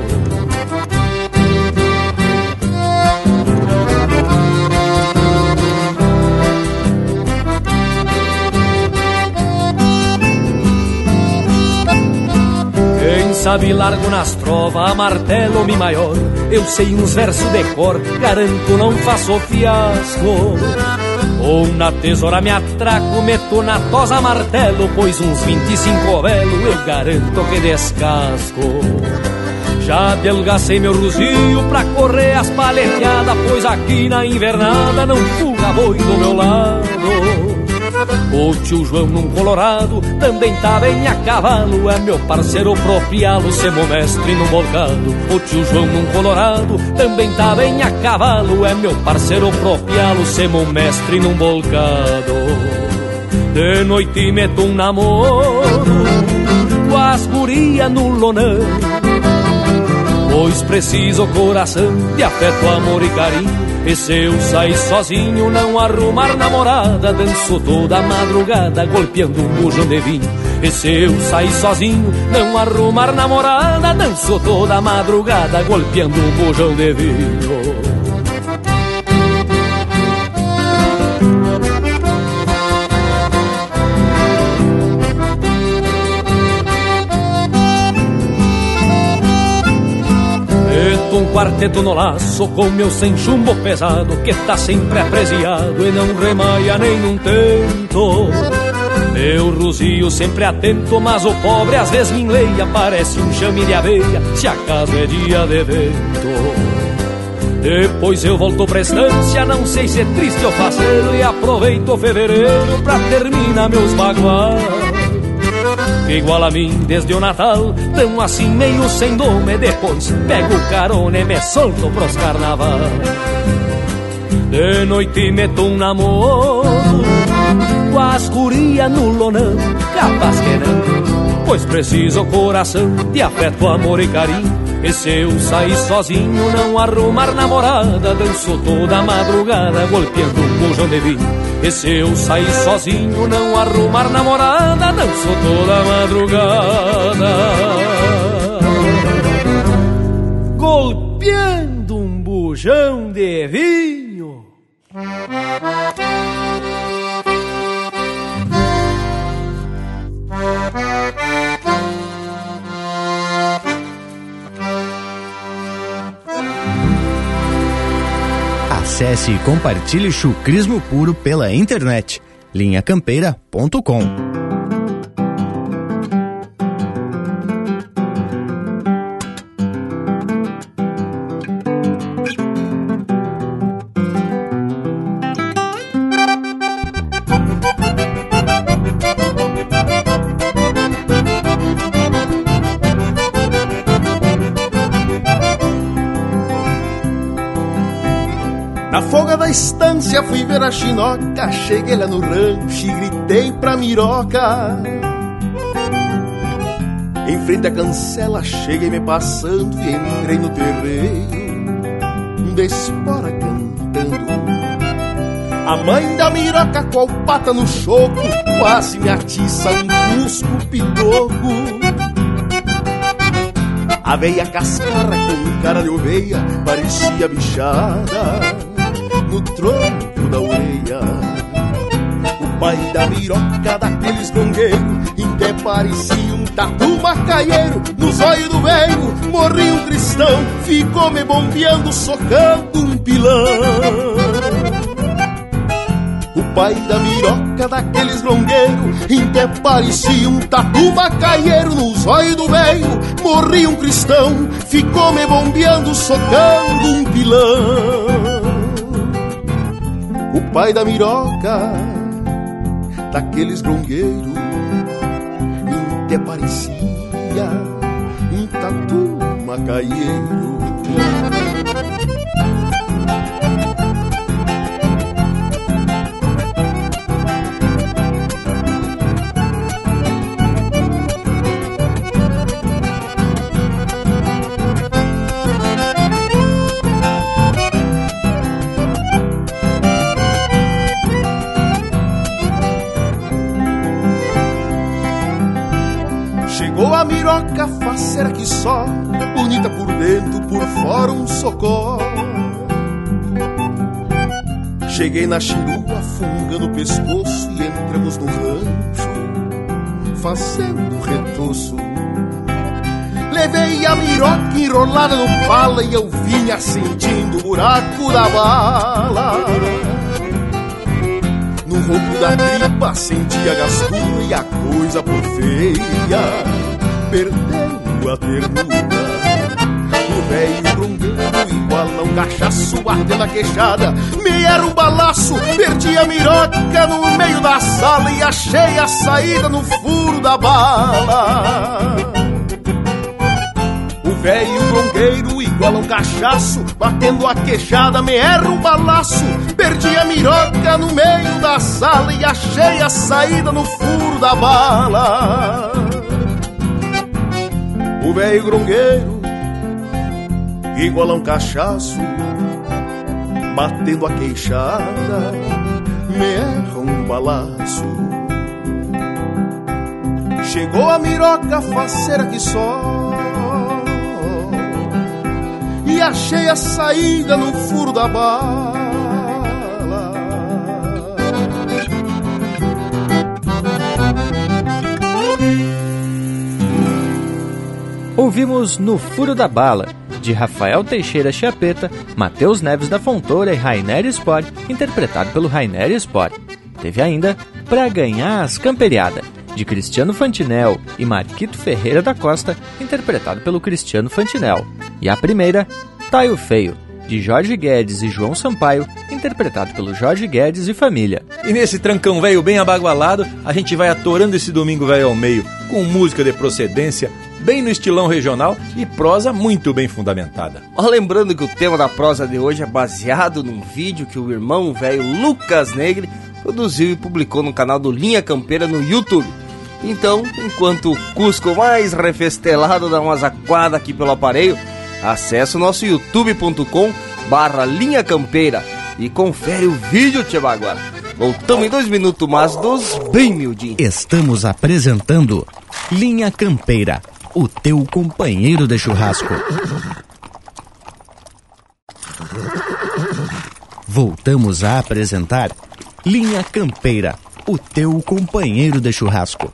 Sabe, largo nas trovas, a martelo mi maior. Eu sei uns versos de cor, garanto não faço fiasco. Ou na tesoura me atraco, meto na tosa martelo, pois uns vinte e cinco velo eu garanto que descasco. Já adelgacei meu ruzio pra correr as paleteadas, pois aqui na invernada não fuga boi do meu lado. O tio João num colorado também tá bem a cavalo, é meu parceiro proprialo, semo mestre num volcado. O tio João num colorado também tá bem a cavalo, é meu parceiro proprialo, semo mestre num volcado. De noite meto um namoro com as gurias no lonão, pois preciso coração de afeto, amor e carinho. E se eu sair sozinho, não arrumar namorada, danço toda a madrugada golpeando um bujão de vinho. E se eu sair sozinho, não arrumar namorada, danço toda a madrugada golpeando um bujão de vinho. um quarteto no laço com meu sem chumbo pesado, que tá sempre apreciado e não remaia nenhum tento. Meu ruzio sempre atento, mas o pobre às vezes me enleia, parece um chame de aveia, se acaso é dia de vento. Depois eu volto pra estância, não sei se é triste ou faceiro, e aproveito o fevereiro pra terminar meus baguais. Igual a mim desde o Natal, tão assim meio sem dome, depois pego carona e me solto pros carnaval. De noite meto um namoro com as gurias no lonão, capaz que não, pois preciso coração de afeto, amor e carinho. E se eu sair sozinho, não arrumar namorada, danço toda a madrugada golpeando um bujão de vinho. E se eu sair sozinho, não arrumar namorada, danço toda a madrugada golpeando um bujão de vinho. Acesse e compartilhe chucrismo puro pela internet. linha campeira ponto com. Na folga da estância fui ver a chinoca, cheguei lá no rancho e gritei pra miroca. Em frente à cancela cheguei me passando e entrei no terreiro de espora cantando. A mãe da miroca com a pata no choco quase me atiça um cusco pitoco. A veia cascara com cara de oveia parecia bichada no tronco da orelha. O pai da miroca daqueles longueiros, em que parecia um tatu macaieiro. Nos olhos do velho morri um cristão, ficou me bombeando, socando um pilão. O pai da miroca daqueles longueiros, em que parecia um tatu macaieiro. Nos olhos do velho morri um cristão, ficou me bombeando, socando um pilão. O pai da miroca daqueles grongueiros, até parecia um tatu macaieiro. Chegou a miroca faceira que só, bonita por dentro, por fora um socó. Cheguei na chirua, fungando o pescoço, e entramos no rancho, fazendo retoço. Levei a miroca enrolada no pala, e eu vinha sentindo o buraco da bala. No ronco da tripa sentia a gastura, e a coisa por feia, perdendo a ternura. O velho grongueiro igual a um cachaço, ardendo a queixada, me era um balaço. Perdi a miroca no meio da sala, e achei a saída no furo da bala. O velho grongueiro igual a um cachaço, batendo a queixada, me erra um balaço. Perdi a miroca no meio da sala, e achei a saída no furo da bala. O velho grongueiro igual a um cachaço, batendo a queixada, me erra um balaço. Chegou a miroca faceira que só, e achei a saída no furo da bala. Ouvimos No Furo da Bala, de Rafael Teixeira Chiapeta, Matheus Neves da Fontoura e Rainer Sport, interpretado pelo Rainer Sport. Teve ainda Pra Ganhar as Camperiada, de Cristiano Fantinel e Marquito Ferreira da Costa, interpretado pelo Cristiano Fantinel. E a primeira, Taio Feio, de Jorge Guedes e João Sampaio, interpretado pelo Jorge Guedes e família. E nesse trancão velho bem abagualado, a gente vai atorando esse domingo velho ao meio, com música de procedência, bem no estilão regional e prosa muito bem fundamentada. Ó, lembrando que o tema da prosa de hoje é baseado num vídeo que o irmão velho Lucas Negre produziu e publicou no canal do Linha Campeira no YouTube. Então, enquanto o Cusco mais refestelado dá umas aquadas aqui pelo aparelho, acesse o nosso youtube ponto com barra Linha Campeira e confere o vídeo, tchê baguara. Voltamos em dois minutos, mas dos bem miudinhos. Estamos apresentando Linha Campeira, o teu companheiro de churrasco. Voltamos a apresentar Linha Campeira, o teu companheiro de churrasco.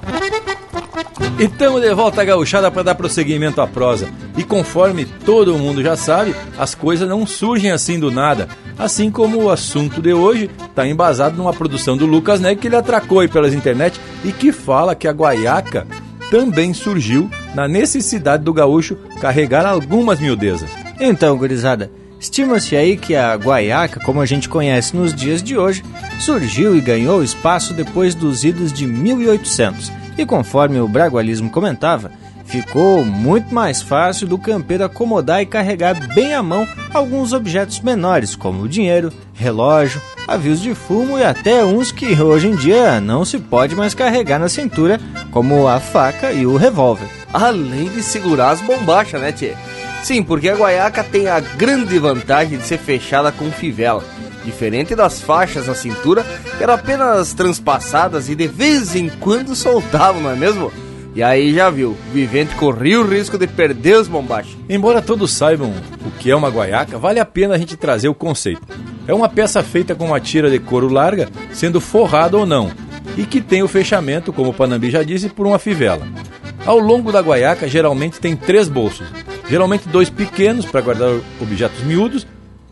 E estamos de volta à gauchada para dar prosseguimento à prosa. E conforme todo mundo já sabe, as coisas não surgem assim do nada. Assim como o assunto de hoje está embasado numa produção do Lucas Negre que ele atracou aí pelas internet e que fala que a guaiaca também surgiu na necessidade do gaúcho carregar algumas miudezas. Então, gurizada, estima-se aí que a guaiaca, como a gente conhece nos dias de hoje, surgiu e ganhou espaço depois dos idos de mil e oitocentos. E conforme o bragualismo comentava, ficou muito mais fácil do campeiro acomodar e carregar bem à mão alguns objetos menores, como o dinheiro, relógio, avios de fumo e até uns que hoje em dia não se pode mais carregar na cintura, como a faca e o revólver. Além de segurar as bombachas, né, tchê? Sim, porque a guaiaca tem a grande vantagem de ser fechada com fivela, diferente das faixas na cintura, que eram apenas transpassadas e de vez em quando soltavam, não é mesmo? E aí já viu, o vivente corria o risco de perder os bombachos. Embora todos saibam o que é uma guaiaca, vale a pena a gente trazer o conceito. É uma peça feita com uma tira de couro larga, sendo forrada ou não, e que tem o fechamento, como o Panambi já disse, por uma fivela. Ao longo da guaiaca, geralmente tem três bolsos, geralmente dois pequenos para guardar objetos miúdos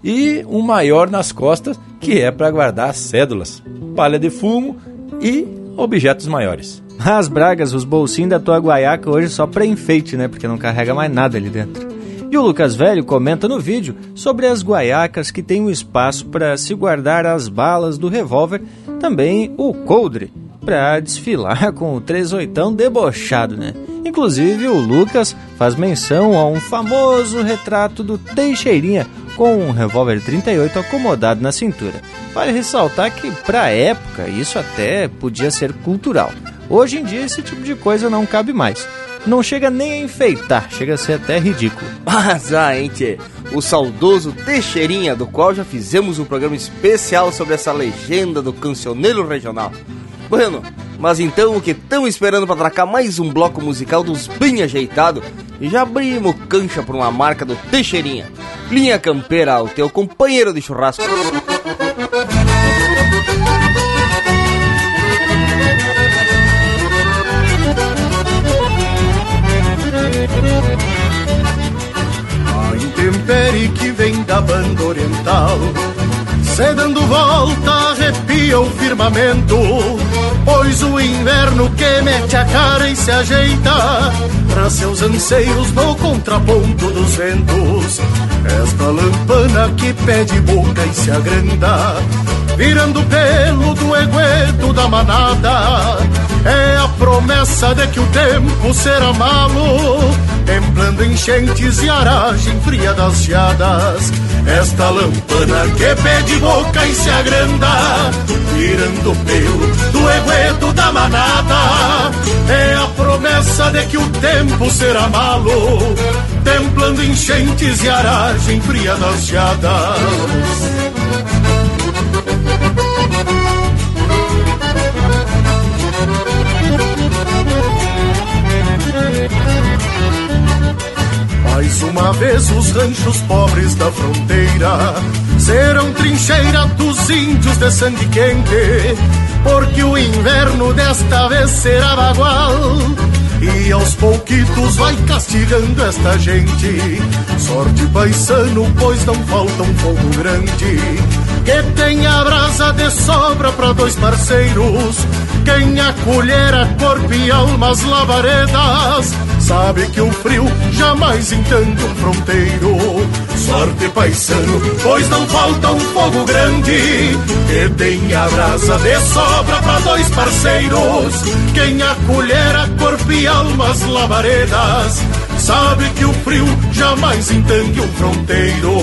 e um maior nas costas, que é para guardar cédulas, palha de fumo e objetos maiores. As bragas, os bolsinhos da tua guaiaca hoje só para enfeite, né? Porque não carrega mais nada ali dentro. E o Lucas Velho comenta no vídeo sobre as guaiacas que tem um espaço para se guardar as balas do revólver, também o coldre, para desfilar com o três oitão debochado, né? Inclusive o Lucas faz menção a um famoso retrato do Teixeirinha com um revólver trinta e oito acomodado na cintura. Vale ressaltar que, para a época, isso até podia ser cultural. Hoje em dia esse tipo de coisa não cabe mais. Não chega nem a enfeitar, chega a ser até ridículo. Mas, ah, hein, tchê? O saudoso Teixeirinha, do qual já fizemos um programa especial sobre essa legenda do cancioneiro regional. Bueno, mas então o que estamos esperando para atracar mais um bloco musical dos bem ajeitado? E já abrimos cancha por uma marca do Teixeirinha. Linha Campeira, o teu companheiro de churrasco. A intempérie que vem da banda oriental, cê dando volta arrepia o firmamento, pois o inverno que mete a cara e se ajeita pra seus anseios no contraponto dos ventos. Esta lampana que pede boca e se agranda, virando pelo do egueto da manada, é a promessa de que o tempo será malo, templando enchentes e aragem fria das geadas. Esta lampana que pede boca e se agranda, virando pelo do egueto da manada, é a promessa de que o tempo será malo, templando enchentes e aragem fria das geadas. Mais uma vez os ranchos pobres da fronteira serão trincheira dos índios de sangue quente, porque o inverno desta vez será bagual e aos pouquitos vai castigando esta gente. Sorte paisano, pois não falta um fogo grande, que tenha brasa de sobra pra dois parceiros. Quem acolhera corpo e alma às labaredas, sabe que o frio jamais entende um fronteiro. Sorte paisano, pois não falta um fogo grande, que tenha brasa de sobra pra dois parceiros. Quem acolhera corpo e alma às labaredas, sabe que o frio jamais entende um fronteiro.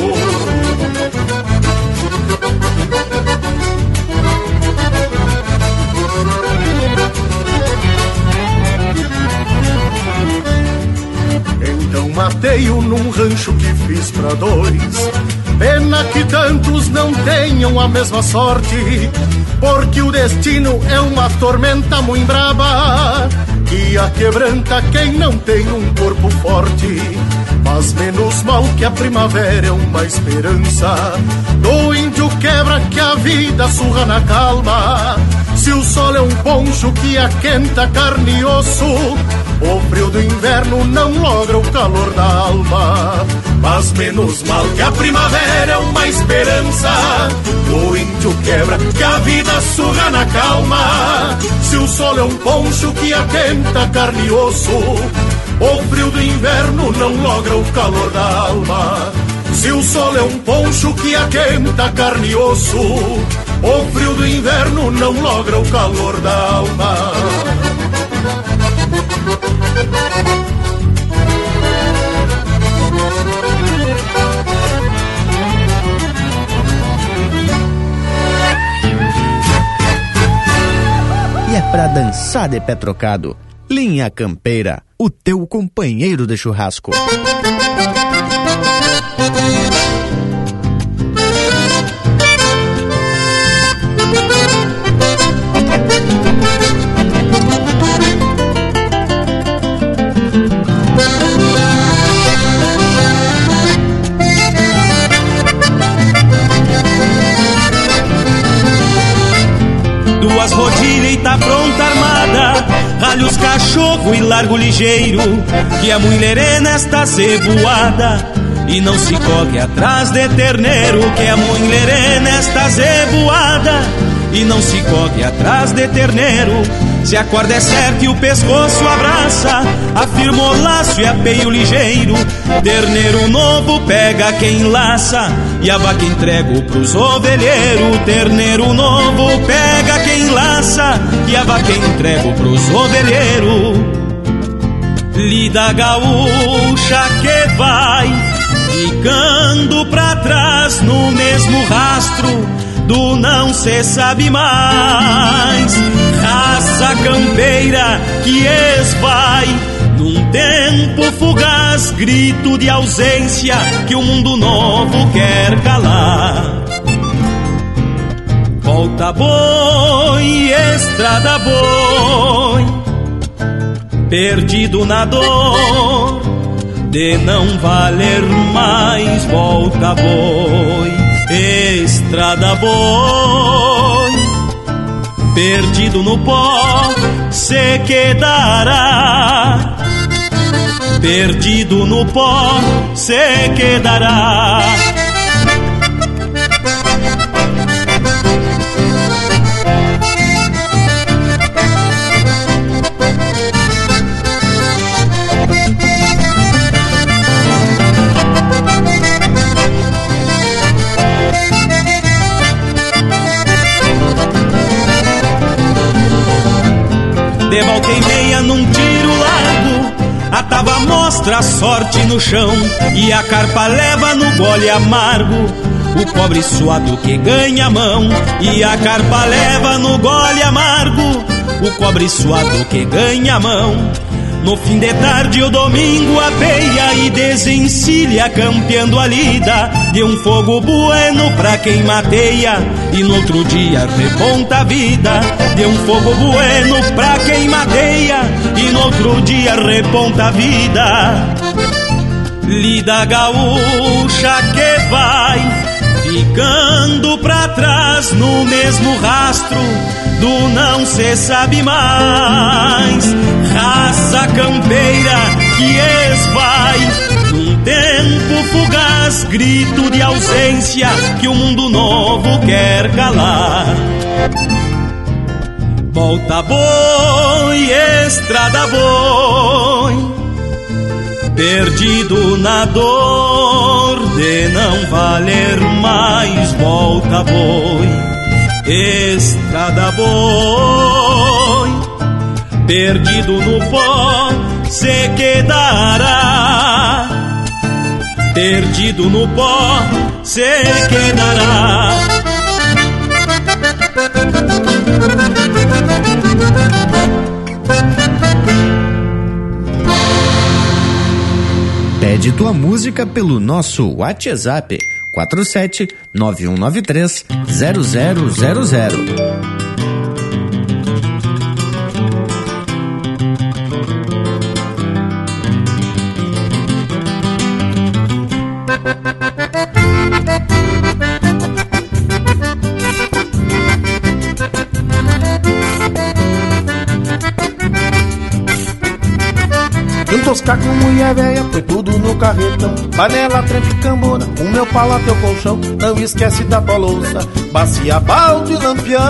Então mateio num rancho que fiz pra dois. Pena que tantos não tenham a mesma sorte, porque o destino é uma tormenta muito braba, que a quebranta quem não tem um corpo forte. Mas menos mal que a primavera é uma esperança do índio quebra que a vida surra na calma. Se o sol é um poncho que aquenta carne e osso, o frio do inverno não logra o calor da alma. Mas menos mal que a primavera é uma esperança do índio quebra que a vida surra na calma. Se o sol é um poncho que aquenta carne e osso, o frio do inverno não logra o calor da alma. Se o sol é um poncho que aquenta carne e osso, o frio do inverno não logra o calor da alma. E é pra dançar de pé trocado. Linha Campeira, o teu companheiro de churrasco. Duas rodilhas e tá pronta armada, ralha os cachorro e largo ligeiro, que a mulher nesta zeboada e não se corre atrás de terneiro. Que a mulher nesta zeboada e não se corre atrás de terneiro. Se a corda é certa e o pescoço abraça, afirma o laço e apeio ligeiro. Terneiro novo pega quem laça e a vaca entrego pros ovelheiros. Terneiro novo pega quem laça e a vaca entrego pros ovelheiros. Lida gaúcha que vai ficando pra trás no mesmo rastro do não se sabe mais. Raça campeira que esvai num tempo fugaz, grito de ausência que o mundo novo quer calar. Volta boi, estrada boi, perdido na dor de não valer mais. Volta boi, estrada boi, perdido no pó se quedará. Perdido no pó se quedará. De volta e meia num tiro largo, a tava mostra a sorte no chão e a carpa leva no gole amargo o pobre suado que ganha a mão. E a carpa leva no gole amargo o pobre suado que ganha a mão. No fim de tarde o domingo apeia e desencilha, campeando a lida de um fogo bueno pra quem mateia, e no outro dia reponta a vida. De um fogo bueno pra quem mateia, e no outro dia reponta a vida. Lida gaúcha que vai ficando pra trás no mesmo mesmo rastro do não se sabe mais. Raça campeira que esvai num tempo fugaz, grito de ausência que o mundo novo quer calar. Volta boi, estrada boi, perdido na dor de não valer mais. Volta boi, estrada boi, perdido no pó se quedará. Perdido no pó se quedará. Pede tua música pelo nosso WhatsApp quatro sete nove um nove três zero zero zero zero. Toscar com mulher velha, foi tudo no carretão. Panela, trepe, cambona, o meu pau teu colchão. Não esquece da tua louça, bacia, balde e lampião.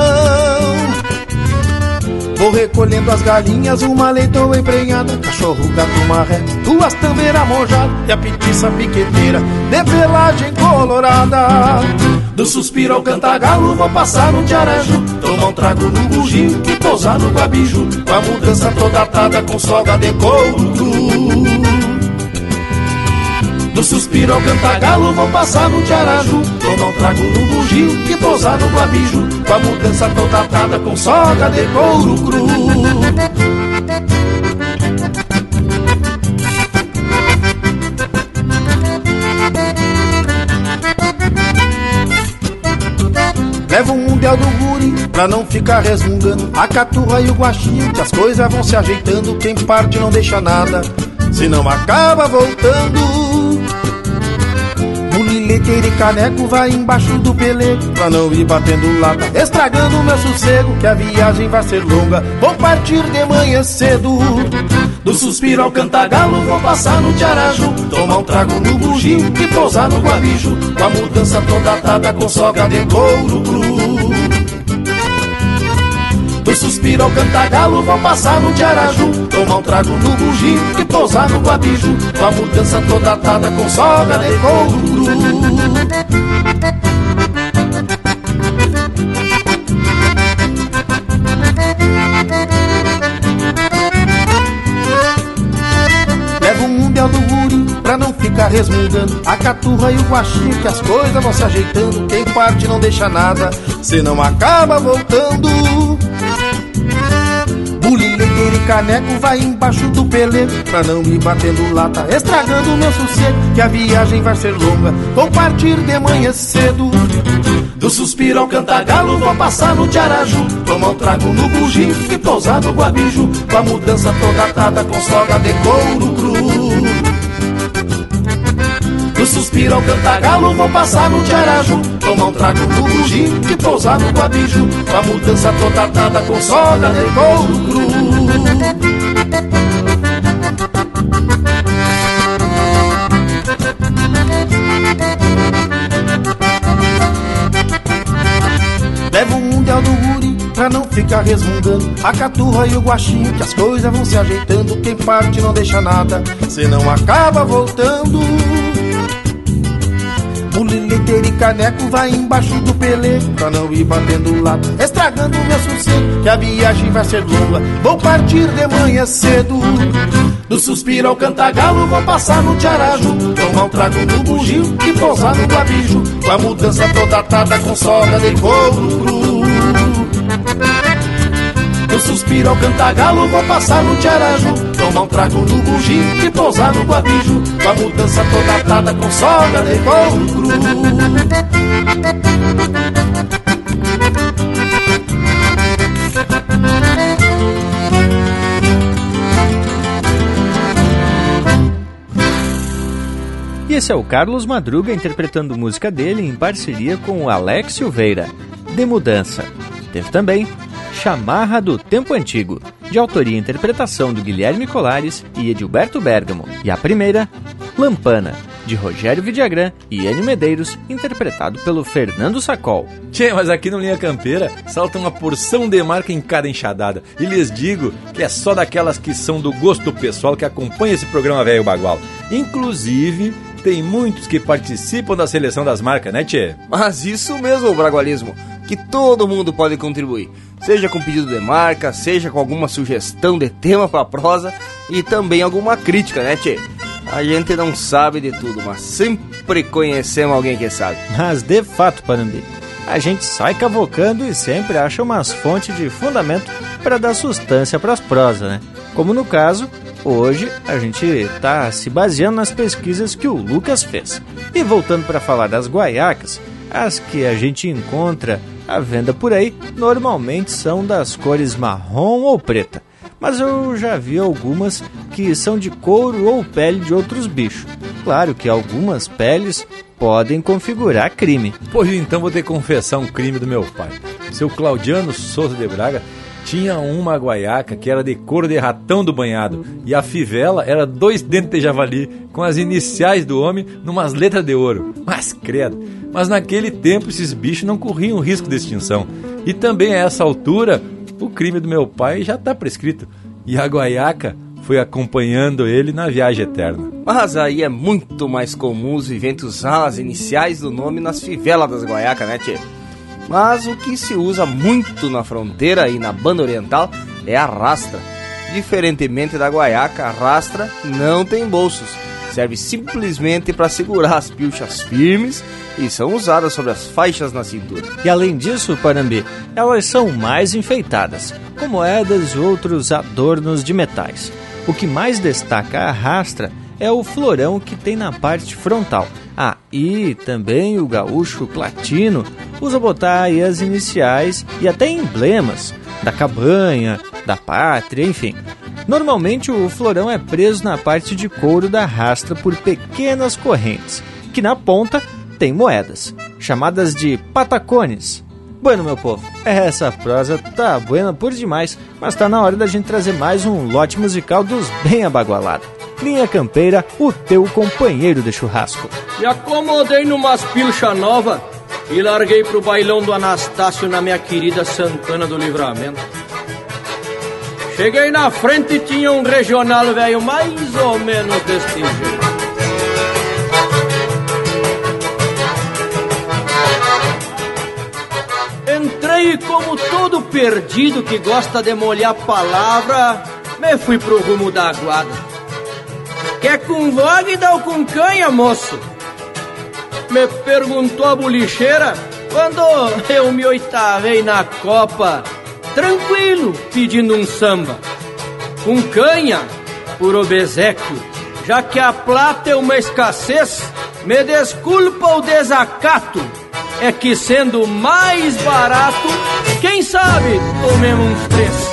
Vou recolhendo as galinhas, uma leitoa emprenhada, cachorro, gato, marré, duas tambeiras mojadas e a petiça piqueteira de pelagem colorada. Do suspiro ao cantagalo, vou passar no Tiaraju, tomar um trago no bugio e pousar no guabiju, com a mudança toda atada com soga de couro cru. Do suspiro ao cantagalo, vou passar no Tiaraju, tomar um trago no bugio e pousar no guabiju, com a mudança toda atada com soga de couro cru. Leva um mundial do guri pra não ficar resmungando, a caturra e o guaxinho, que as coisas vão se ajeitando. Quem parte não deixa nada, senão acaba voltando. Bulileteiro e caneco vai embaixo do pelego, pra não ir batendo lata, estragando o meu sossego, que a viagem vai ser longa, vou partir de manhã cedo. Do suspiro ao cantagalo, vou passar no Tiaraju, tomar um trago no bugio e pousar no guabiju, com a mudança toda atada com soga de couro cru. Do suspiro ao cantagalo, vou passar no Tiaraju, tomar um trago no bugio e pousar no guabiju, com a mudança toda atada com soga de couro cru. Leva um mundial do guri pra não ficar resmungando, a caturra e o guaxinho, que as coisas vão se ajeitando. Quem parte não deixa nada, senão acaba voltando. Bulileteiro e caneco vai embaixo do pelego, pra não ir batendo lata, estragando o meu sossego, que a viagem vai ser longa, vou partir de manhã cedo. Do suspiro ao cantagalo, vou passar no Tiaraju, tomar um trago no bugio e pousar no guabiju, com a mudança toda atada com soga de couro cru. Do suspiro ao cantagalo, vou passar no Tiaraju, tomar um trago no bugio e pousar no guabiju, com a mudança toda atada com soga de couro cru. Leva um mundial do guri pra não ficar resmungando, a caturra e o guaxinho, que as coisas vão se ajeitando. Quem parte não deixa nada, senão acaba voltando. Bulileteiro e caneco vai embaixo do pelego, pra não ir batendo lata, estragando o meu sossego, que a viagem vai ser longa, vou partir de manhã cedo. Do suspiro ao cantagalo, vou passar no Tiaraju, tomar um trago no bugio e pousar no guabiju, com a mudança toda atada com soga de couro cru. Do suspiro ao cantagalo, vou passar no Tiaraju, tomar um trago no bugio e pousar no guabiju, com a mudança toda atada com soga de couro cru. E esse é o Carlos Madruga interpretando música dele em parceria com o Alex Silveira. De Mudança. Teve também Chamarra do Tempo Antigo, de autoria e interpretação do Guilherme Colares e Edilberto Bergamo. E a primeira, Lampana, de Rogério Vidagrã e Enio Medeiros, interpretado pelo Fernando Sacol. Tchê, mas aqui no Linha Campeira salta uma porção de marca em cada enxadada. E lhes digo que é só daquelas que são do gosto pessoal que acompanha esse programa Velho Bagual. Inclusive, tem muitos que participam da seleção das marcas, né, tchê? Mas isso mesmo, Bragualismo, que todo mundo pode contribuir. Seja com pedido de marca, seja com alguma sugestão de tema pra prosa e também alguma crítica, né, tchê? A gente não sabe de tudo, mas sempre conhecemos alguém que sabe. Mas de fato, Panambi, a gente sai cavocando e sempre acha umas fontes de fundamento para dar sustância pras prosas, né? Como no caso, hoje a gente tá se baseando nas pesquisas que o Lucas fez. E voltando para falar das guaiacas, as que a gente encontra à venda por aí normalmente são das cores marrom ou preta. Mas eu já vi algumas que são de couro ou pele de outros bichos. Claro que algumas peles podem configurar crime. Pois então vou ter que confessar um crime do meu pai. Seu Claudiano Souza de Braga tinha uma guaiaca que era de couro de ratão do banhado. E a fivela era dois dentes de javali, com as iniciais do homem numas letras de ouro. Mas credo, mas naquele tempo esses bichos não corriam risco de extinção. E também a essa altura, o crime do meu pai já está prescrito. E a guaiaca foi acompanhando ele na viagem eterna. Mas aí é muito mais comum os viventes usar as iniciais do nome nas fivelas das guaiacas, né, tchê? Mas o que se usa muito na fronteira e na banda oriental é a rastra. Diferentemente da guaiaca, a rastra não tem bolsos. Serve simplesmente para segurar as pilchas firmes e são usadas sobre as faixas na cintura. E além disso, Panambi, elas são mais enfeitadas, com moedas e outros adornos de metais. O que mais destaca a rastra é o florão que tem na parte frontal. Ah, e também o gaúcho platino usa botar aí as iniciais e até emblemas da cabanha, da pátria, enfim. Normalmente o florão é preso na parte de couro da rastra por pequenas correntes, que na ponta tem moedas, chamadas de patacones. Bueno, meu povo, essa prosa tá buena por demais, mas tá na hora da gente trazer mais um lote musical dos bem abagualados. Linha Campeira, o teu companheiro de churrasco. Me acomodei numas pilcha nova e larguei pro bailão do Anastácio na minha querida Santana do Livramento. Cheguei na frente e tinha um regional velho mais ou menos deste jeito. Entrei e como todo perdido que gosta de molhar a palavra, me fui pro rumo da aguada. Quer com vogue ou com canha, moço? Me perguntou a bolicheira quando eu me oitavei na copa, tranquilo, pedindo um samba. Com canha, por obséquio, já que a plata é uma escassez, me desculpa o desacato, é que sendo mais barato, quem sabe tomemos uns três.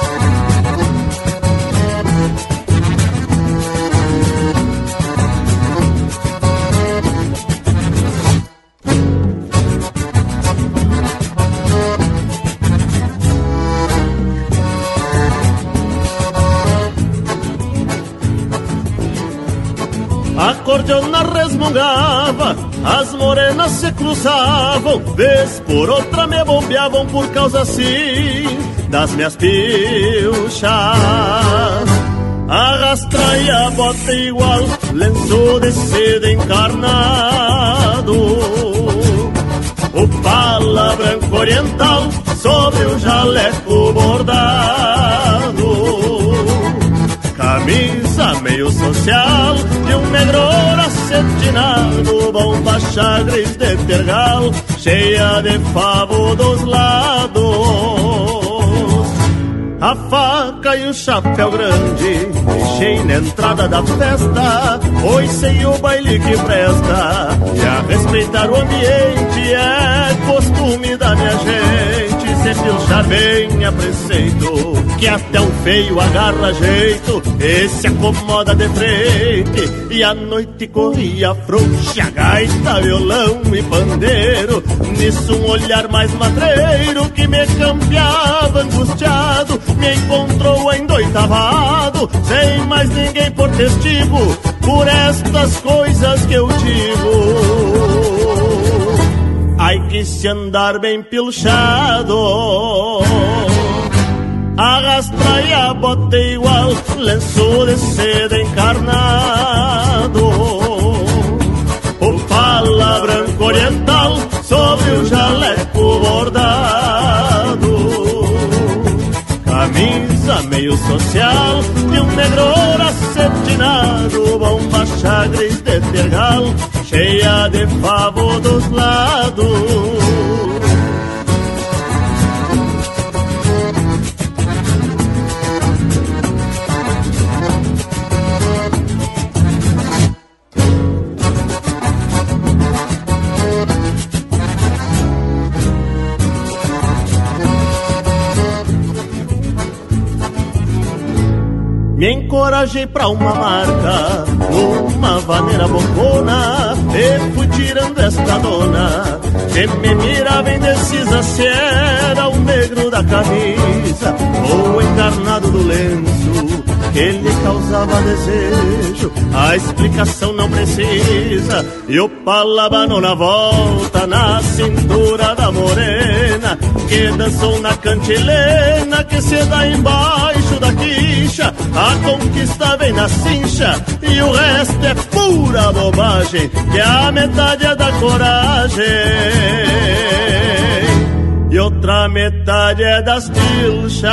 A cordiona resmungava, as morenas se cruzavam, vez por outra me bombeavam por causa assim das minhas pilchas. Arrastra e a bota igual, lenço de seda encarnado, o pala branco oriental sobre o jaleco bordado, camisa meio social de um negro acetinado, bomba chagres de tergal, cheia de favo dos lados. A faca e o chapéu grande deixei na entrada da festa, pois sei o baile que presta, e a respeitar o ambiente é costume da minha gente. se pilchar bem a preceito, que até o feio agarra jeito e se acomoda de frente. E a noite corria frouxa, gaita, violão e pandeiro. Nisso um olhar mais madreiro que me campeava angustiado me encontrou endoitavado, sem mais ninguém por testigo, por estas coisas que eu digo. Ai que se andar bem pilchado, arrastra e a bota igual lenço de seda encarnado. O pala branco oriental sobre o jaleco bordado, camisa meio social e um negror acetinado, bomba chagres de tergal cheia de favo dos lados. Me encorajei pra uma marca, numa vaneira bocona, e fui tirando esta dona, que me mirava indecisa se era o negro da camisa ou o encarnado do lenço que lhe causava desejo. A explicação não precisa, e o palabano na volta, na cintura da morena, que dançou na cantilena que se dá embaixo da quicha. A conquista vem na cincha e o resto é pura bobagem, que a metade é da coragem e outra metade é das pilchas.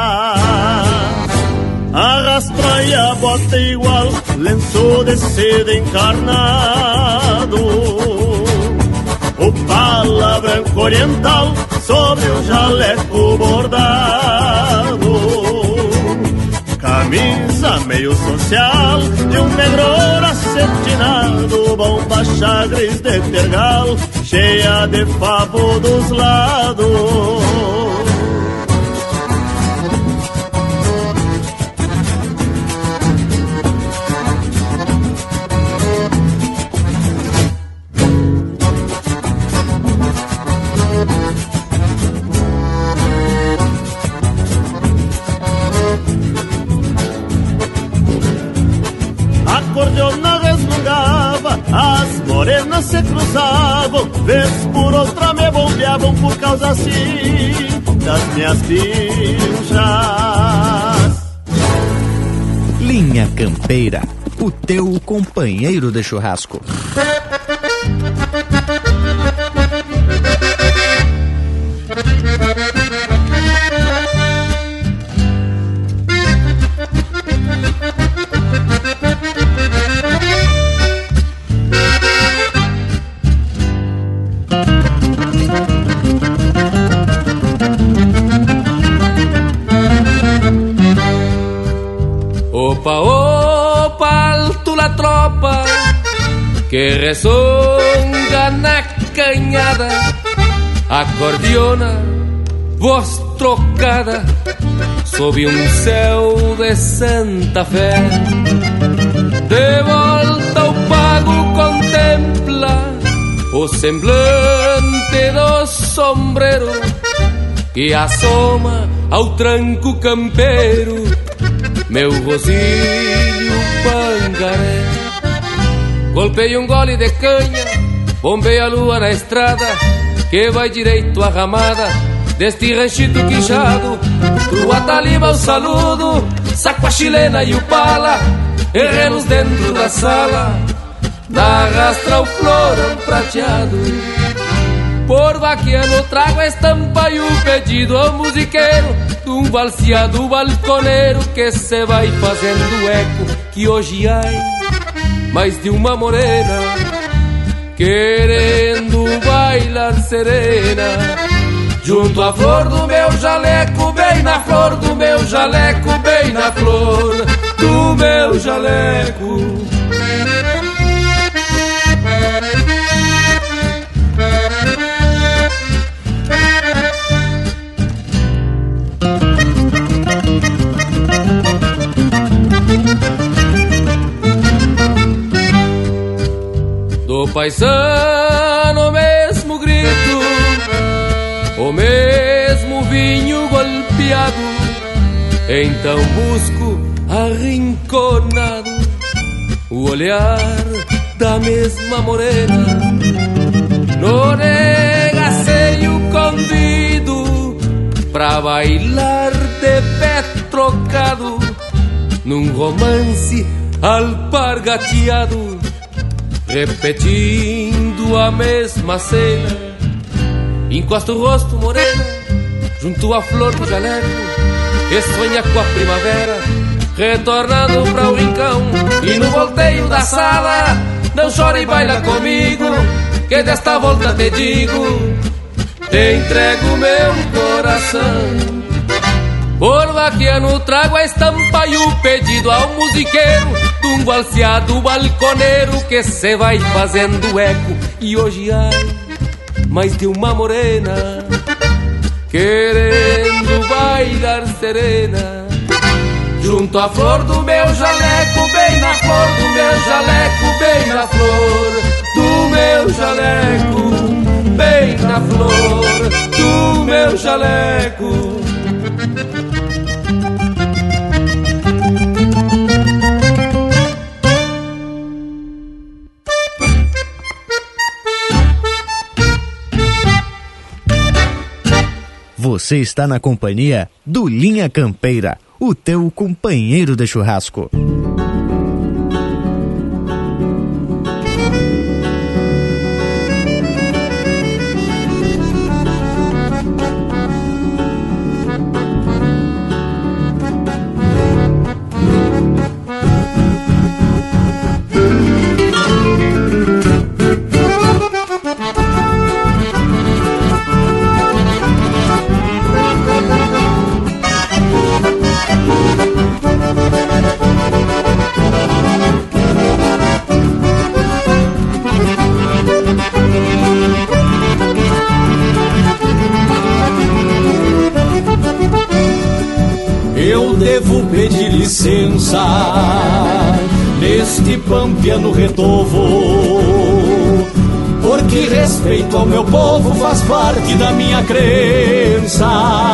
Arrastra e a bota igual lenço de seda encarnado. O pala branco oriental sobre o jaleco bordado, camisa meio social de um negror acetinado, bomba chagres de tergal cheia de favo dos lados. Acordeona resmungava, as morenas se cruzavam, vez por outra me bombeavam por causa assim das minhas pilchas. Linha Campeira, o teu companheiro de churrasco. Opa, opa, alto la tropa que resonga na canhada, acordeona, voz trocada sob um céu de Santa Fé. De volta o pago contempla o semblante do sombreiro que assoma ao tranco campeiro, meu rosilho pangaré. Golpei um gole de canha, bombei a lua na estrada que vai direito à ramada deste ranchito quinchado. Tua taliba o saludo, saco a chilena e o pala, herrenos dentro da sala, da rastra o florão prateado. Por vaquiano trago a estampa e o pedido ao musiqueiro de um valseado balconeiro que se vai fazendo eco, que hoje há mais de uma morena querendo bailar serena. Junto à flor do meu jaleco, bem na flor do meu jaleco, bem na flor do meu jaleco. paisano, o mesmo grito, o mesmo vinho golpeado. Então busco arrinconado o olhar da mesma morena. No negaceio convido pra bailar de pé trocado num romance alpargateado, repetindo a mesma cena. Encosta o rosto moreno junto à flor do jaleco e sonha com a primavera retornando pra o rincão. E no volteio da sala não chora e baila comigo, que desta volta te digo, te entrego meu coração. Por vaquiano trago a estampa e o pedido ao musiqueiro de um valseado balconeiro que se vai fazendo eco. E hoje ai, mais de uma morena querendo bailar serena junto à flor do meu jaleco, bem na flor do meu jaleco, bem na flor do meu jaleco, bem na flor do meu jaleco. Você está na companhia do Linha Campeira, o teu companheiro de churrasco. Pedir licença neste pampiano retovo, porque respeito ao meu povo faz parte da minha crença.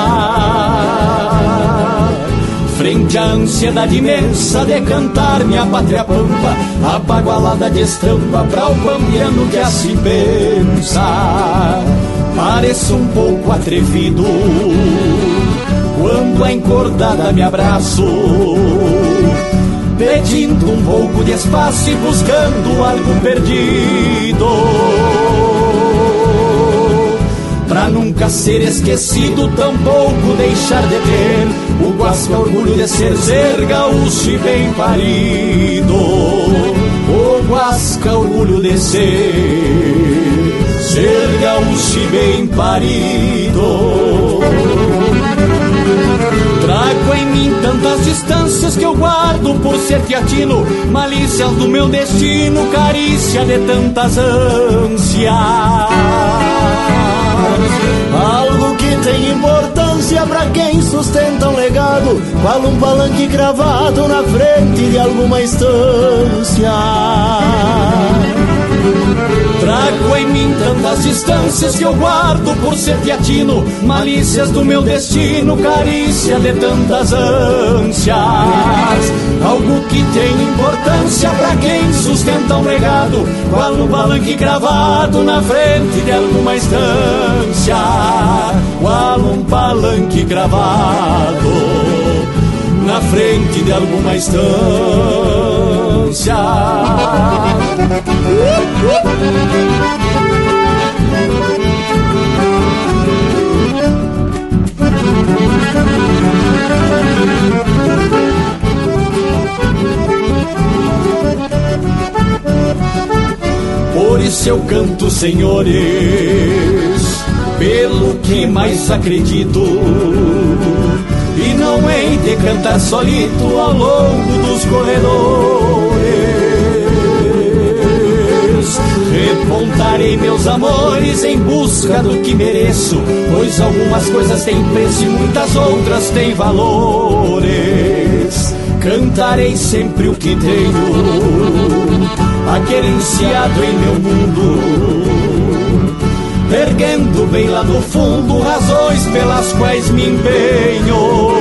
Frente à ansiedade imensa de cantar minha pátria pampa, abagualada de estampa pra o pampiano que assim pensa. Pareço um pouco atrevido quando a encordada me abraço, pedindo um pouco de espaço e buscando algo perdido, pra nunca ser esquecido, tampouco deixar de ter o guasca orgulho de ser ser gaúcho e bem parido. O guasca orgulho de ser ser gaúcho e bem parido. Trago em mim tantas distâncias que eu guardo por ser teatino, malícias do meu destino, carícia de tantas ânsias. Algo que tem importância pra quem sustenta um legado, qual um palanque cravado na frente de alguma estância. Trago em mim tantas distâncias que eu guardo por ser teatino, malícias do meu destino, carícia de tantas ânsias. Algo que tem importância pra quem sustenta um legado, qual um palanque cravado na frente de alguma estância. Qual um palanque cravado na frente de alguma estância. Por isso eu canto, senhores, pelo que mais acredito, e não hei de cantar solito ao longo dos corredores. Repontarei meus amores em busca do que mereço, pois algumas coisas têm preço e muitas outras têm valores. Cantarei sempre o que tenho, aquerenciado em meu mundo, erguendo bem lá no fundo razões pelas quais me empenho.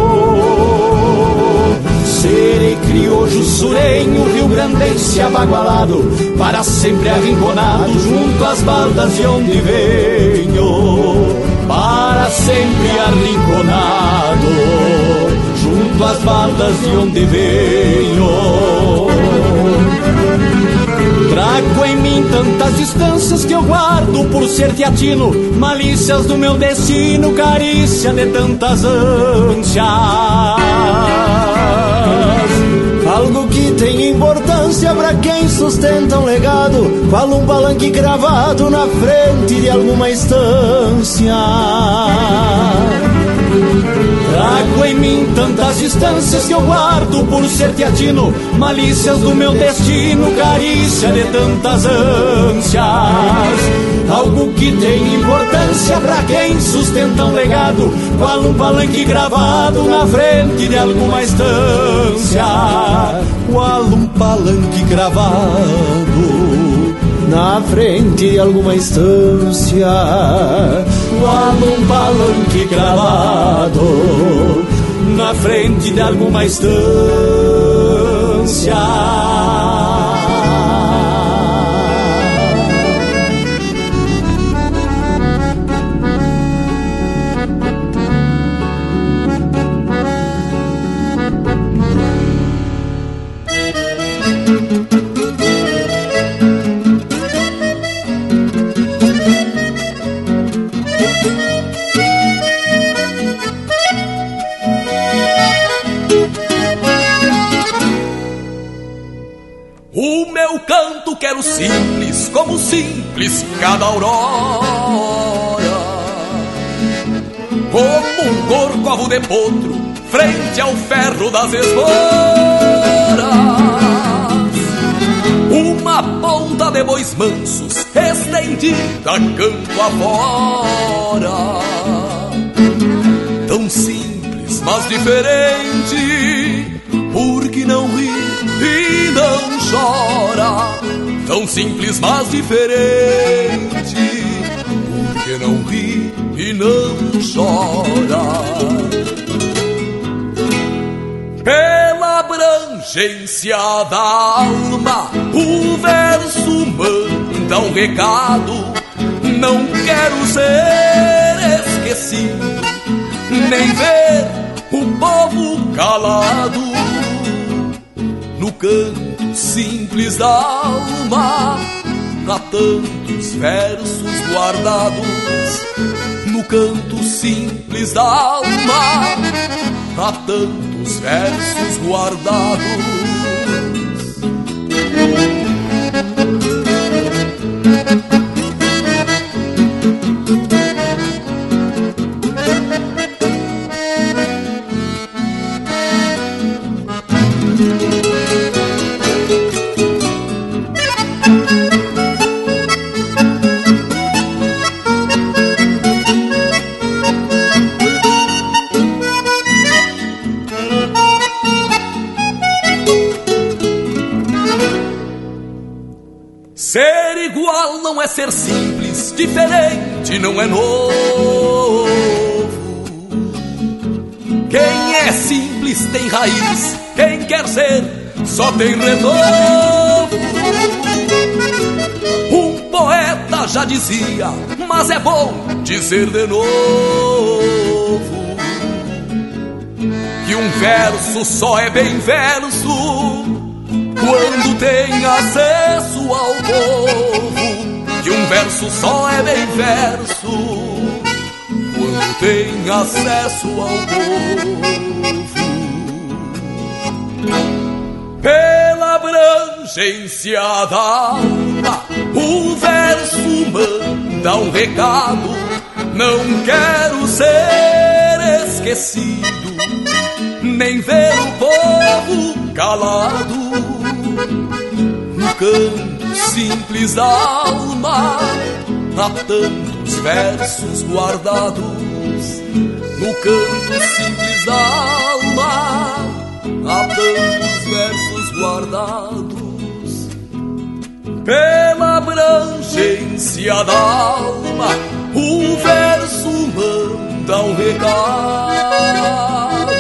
Serei criojo surenho, rio-grandense abagualado, para sempre arrinconado junto às baldas de onde venho. Para sempre arrinconado junto às baldas de onde venho. Trago em mim tantas distâncias que eu guardo por ser teatino, malícias do meu destino, carícia de tantas ânsias. Algo que tem importância pra quem sustenta um legado, qual um palanque gravado na frente de alguma estância. Trago em mim tantas distâncias que eu guardo por ser teatino, malícias do meu destino, carícia de tantas ânsias. Algo que tem importância pra quem sustenta um legado, qual um palanque gravado na frente de alguma estância. Qual um palanque gravado na frente de alguma estância. Qual um palanque gravado na frente de alguma estância. Quero simples, como simples cada aurora, como um corcovo de potro frente ao ferro das esporas, uma ponta de bois mansos estendida campo afora, tão simples mas diferente, porque não ri e não chora. Tão simples, mas diferente, porque não ri e não chora. Pela abrangência da alma, o verso manda um recado. Não quero ser esquecido, nem ver o povo calado no canto simples da alma. Há tantos versos guardados no canto simples da alma. Há tantos versos guardados. Ser igual não é ser simples, diferente não é novo. Quem é simples tem raiz, quem quer ser só tem renovo. Um poeta já dizia, mas é bom dizer de novo, que um verso só é bem verso quando tem acesso ao povo. Que um verso só é bem verso quando tem acesso ao povo. Pela abrangência da alma, o verso manda um recado. Não quero ser esquecido, nem ver o povo calado no canto simples da alma. Há tantos versos guardados no canto simples da alma. Há tantos versos guardados pela abrangência da alma, o verso manda um recado.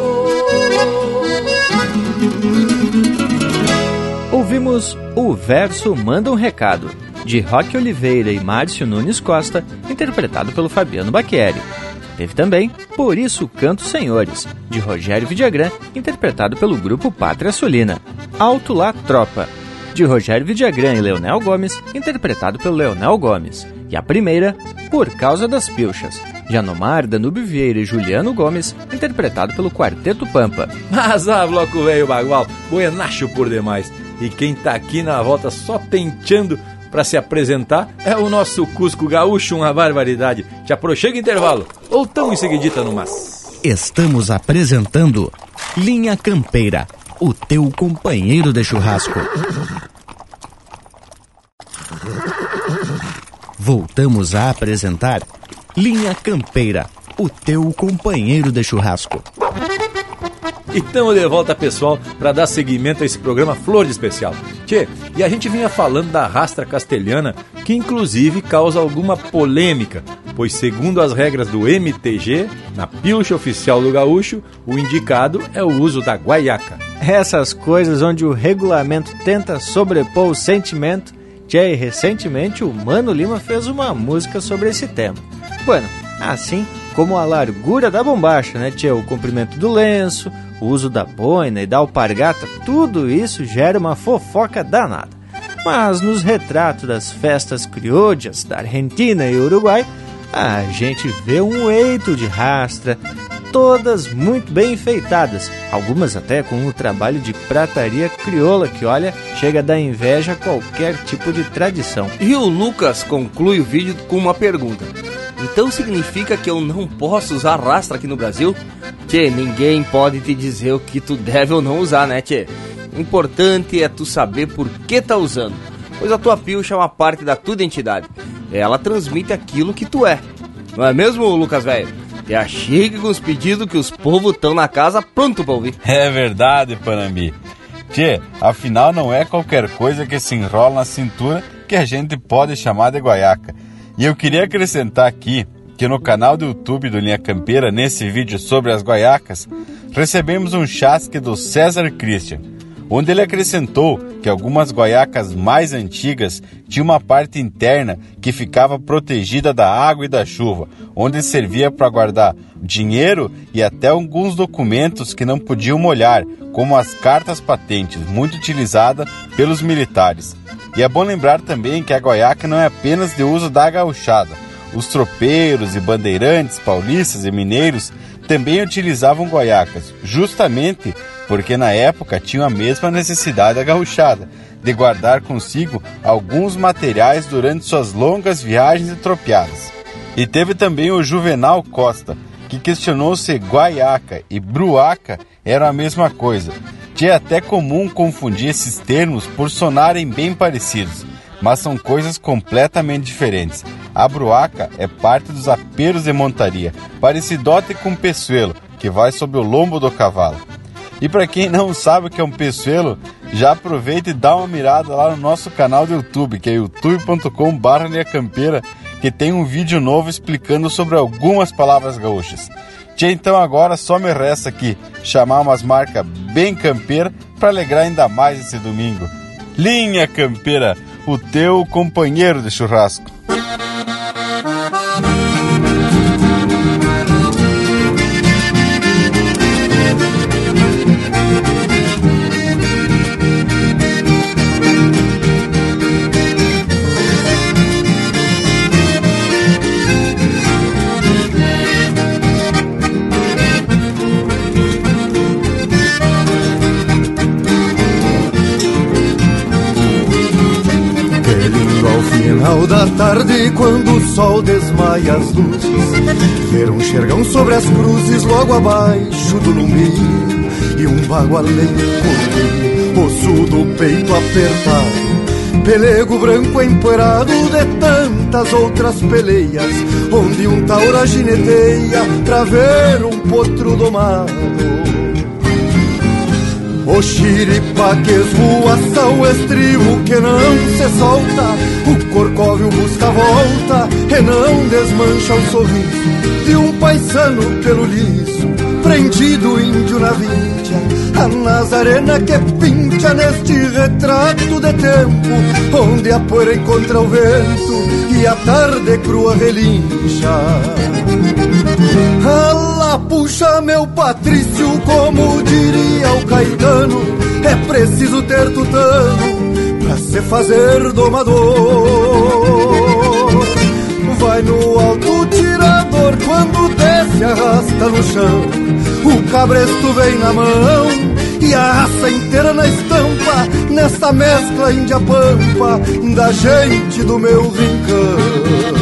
Ouvimos O Verso Manda um Recado, de Roque Oliveira e Márcio Nunes Costa, interpretado pelo Fabiano Bacchieri. Teve também Por Isso Canto Senhores, de Rogério Vidagrã, interpretado pelo grupo Pátria Sulina. Alto Lá Tropa, de Rogério Vidagrã e Leonel Gomes, interpretado pelo Leonel Gomes. E a primeira, Por Causa das Pilchas, de Anomar, Danúbio Vieira e Juliano Gomes, interpretado pelo Quarteto Pampa. Mas ah, bloco velho bagual, buenacho por demais. E quem tá aqui na volta só penteando para se apresentar é o nosso Cusco Gaúcho, uma barbaridade. Te aproxega intervalo, ou tão em seguidita no mas. Estamos apresentando Linha Campeira, o teu companheiro de churrasco. Voltamos a apresentar Linha Campeira, o teu companheiro de churrasco. E estamos de volta, pessoal, para dar seguimento a esse programa Flor de Especial. Tchê, e a gente vinha falando da rastra castelhana, que inclusive causa alguma polêmica, pois segundo as regras do M T G, na pilcha oficial do gaúcho, o indicado é o uso da guaiaca. Essas coisas onde o regulamento tenta sobrepor o sentimento. Tchê, e recentemente o Mano Lima fez uma música sobre esse tema. Bueno, assim como a largura da bombacha, né, tchê? O comprimento do lenço, o uso da boina e da alpargata, tudo isso gera uma fofoca danada. Mas nos retratos das festas criollas da Argentina e Uruguai, a gente vê um eito de rastra, todas muito bem enfeitadas, algumas até com um trabalho de prataria crioula que, olha, chega a dar inveja a qualquer tipo de tradição. E o Lucas conclui o vídeo com uma pergunta: então significa que eu não posso usar rastra aqui no Brasil? Tchê, ninguém pode te dizer o que tu deve ou não usar, né, tchê? O importante é tu saber por que tá usando, pois a tua pilcha é uma parte da tua identidade. Ela transmite aquilo que tu é. Não é mesmo, Lucas, velho? E achei com os pedidos que os povos estão na casa pronto pra ouvir. É verdade, Panambi. Tchê, afinal não é qualquer coisa que se enrola na cintura que a gente pode chamar de guaiaca. E eu queria acrescentar aqui que no canal do YouTube do Linha Campeira, nesse vídeo sobre as guaiacas, recebemos um chasque do César Christian, onde ele acrescentou que algumas guaiacas mais antigas tinham uma parte interna que ficava protegida da água e da chuva, onde servia para guardar dinheiro e até alguns documentos que não podiam molhar, como as cartas patentes, muito utilizada pelos militares. E é bom lembrar também que a guaiaca não é apenas de uso da gauchada. Os tropeiros e bandeirantes paulistas e mineiros também utilizavam guaiacas, justamente porque na época tinham a mesma necessidade da gauchada, de guardar consigo alguns materiais durante suas longas viagens e tropiadas. E teve também o Juvenal Costa, que questionou se guaiaca e bruaca eram a mesma coisa. É até comum confundir esses termos por sonarem bem parecidos, mas são coisas completamente diferentes. A bruaca é parte dos aperos de montaria, parecidote com o peçoelo, que vai sob o lombo do cavalo. E para quem não sabe o que é um peçoelo, já aproveita e dá uma mirada lá no nosso canal do YouTube, que é youtube ponto com barra linha campeira, que tem um vídeo novo explicando sobre algumas palavras gaúchas. Tchê, então agora só me resta aqui chamar umas marcas bem campeiras para alegrar ainda mais esse domingo. Linha Campeira, o teu companheiro de churrasco. Final da tarde, quando o sol desmaia as luzes, ver um xergão sobre as cruzes logo abaixo do lume, e um bagualeiro correr, osso do peito apertado, pelego branco empoeirado de tantas outras peleias, onde um taura gineteia pra ver um potro domado. O xiripa que esvoaça o estribo que não se solta, o corcóvio busca a volta e não desmancha o sorriso de um paisano pelo liso, prendido índio na vincha, a Nazarena que pincha neste retrato de tempo, onde a poeira encontra o vento e a tarde crua relincha. Alá puxa meu Patrício, como diria o Caetano, é preciso ter tutano pra se fazer domador. Vai no alto tirador, quando desce arrasta no chão, o cabresto vem na mão e a raça inteira na estampa, nessa mescla índia-pampa da gente do meu rincão.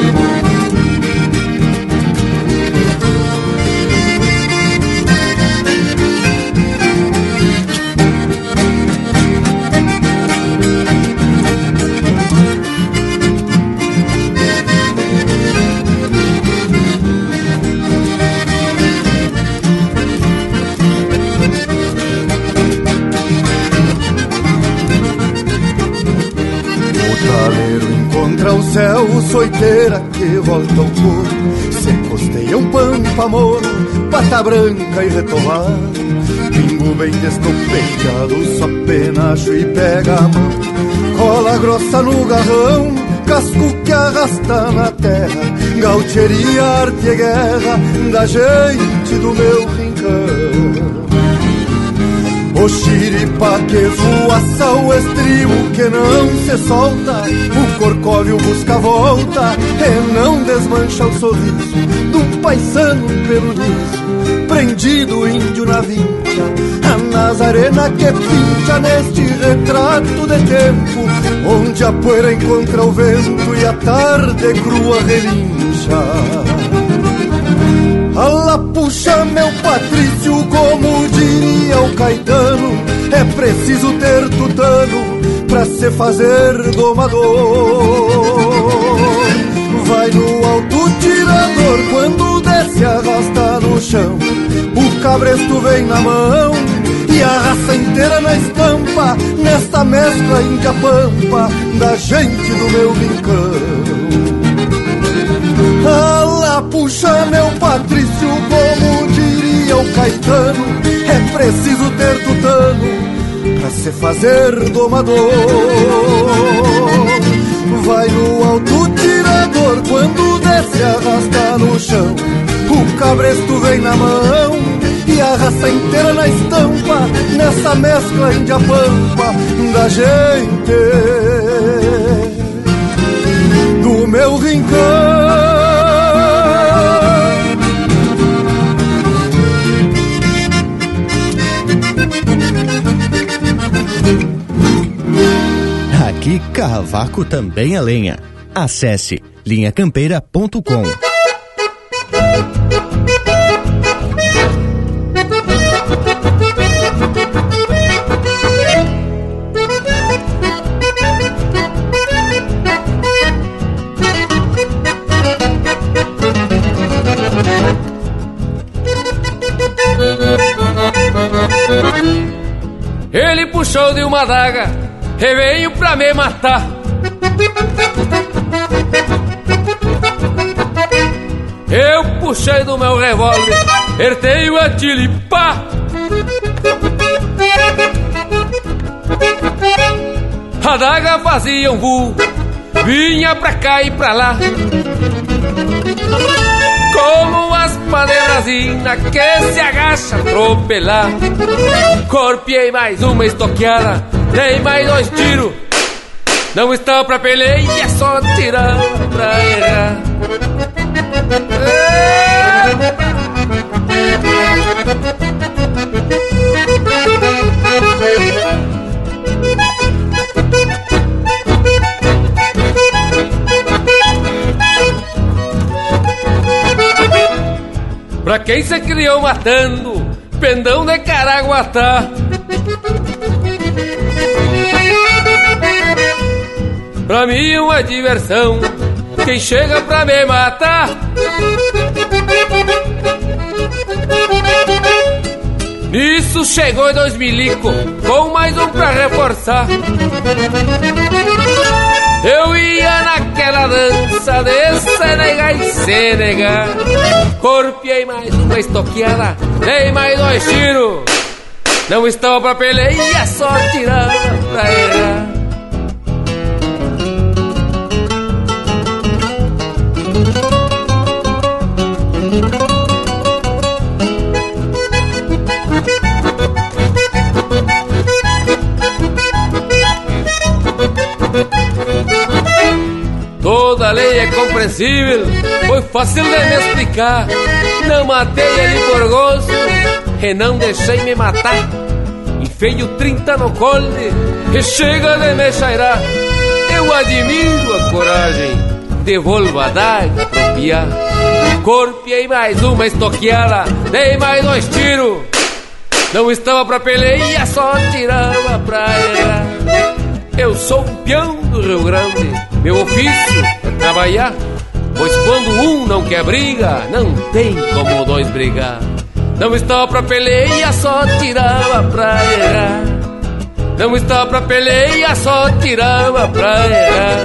O céu, soiteira que volta ao couro, se costeia um pampa moro, pata branca e retovado, pingo bem destompeado, só penacho e pega a mão, cola grossa no garrão, casco que arrasta na terra, gaucheria, arte e guerra da gente do meu rincão. O xiripa que voaça o estribo que não se solta, o corcóvio busca a volta e não desmancha o sorriso de um paisano pelo liso, prendido índio na vincha, a Nazarena que pincha neste retrato de tempo, onde a poeira encontra o vento e a tarde crua relincha. Alá puxa meu Patrício, como diria o Caetano, é preciso ter tutano pra se fazer domador. Vai no alto tirador, quando desce arrasta no chão, o cabresto vem na mão e a raça inteira na estampa, nesta mescla índia-pampa da gente do meu rincão. Alá puxa meu Patrício, como diria o Caetano, é preciso ter tutano pra se fazer domador. Vai no alto tirador, quando desce arrasta no chão, o cabresto vem na mão e a raça inteira na estampa, nessa mescla índia-pampa da gente do meu rincão. Aqui Cavaco também é lenha. Acesse linha campeira ponto com. Ele puxou de uma adaga e veio pra me matar. Eu puxei do meu revólver, ertei o atilipá. A adaga fazia um voo, vinha pra cá e pra lá, como as padebrasinas que se agacha a atropelar. Corpiei mais uma estoqueada, dei mais dois tiros. Não está pra peleia, é só tirar pra errar. Pra quem se criou matando, pendão de Caraguatá. Pra mim uma diversão, quem chega pra me matar. Isso chegou em dois milico, com mais um pra reforçar. Eu ia naquela dança de Senegal e Senegal. Corpiei mais uma estoqueada, dei mais dois tiros. Não estava pra peleia, só tirava pra errar. Toda lei é compreensível, foi fácil de me explicar. Não matei ele por gosto e não deixei me matar. Enfeio trinta no colde e chega de me cheirar. Eu admiro a coragem, devolvo a daga pro piá. Corpiei mais uma estoqueada, dei mais dois tiros. Não estava pra peleia, só tirava pra errar. Eu sou um peão do Rio Grande, meu ofício é trabalhar. Pois quando um não quer briga, não tem como dois brigar. Não estava pra peleia, só tirava pra errar. Não estava pra peleia, só tirava pra errar.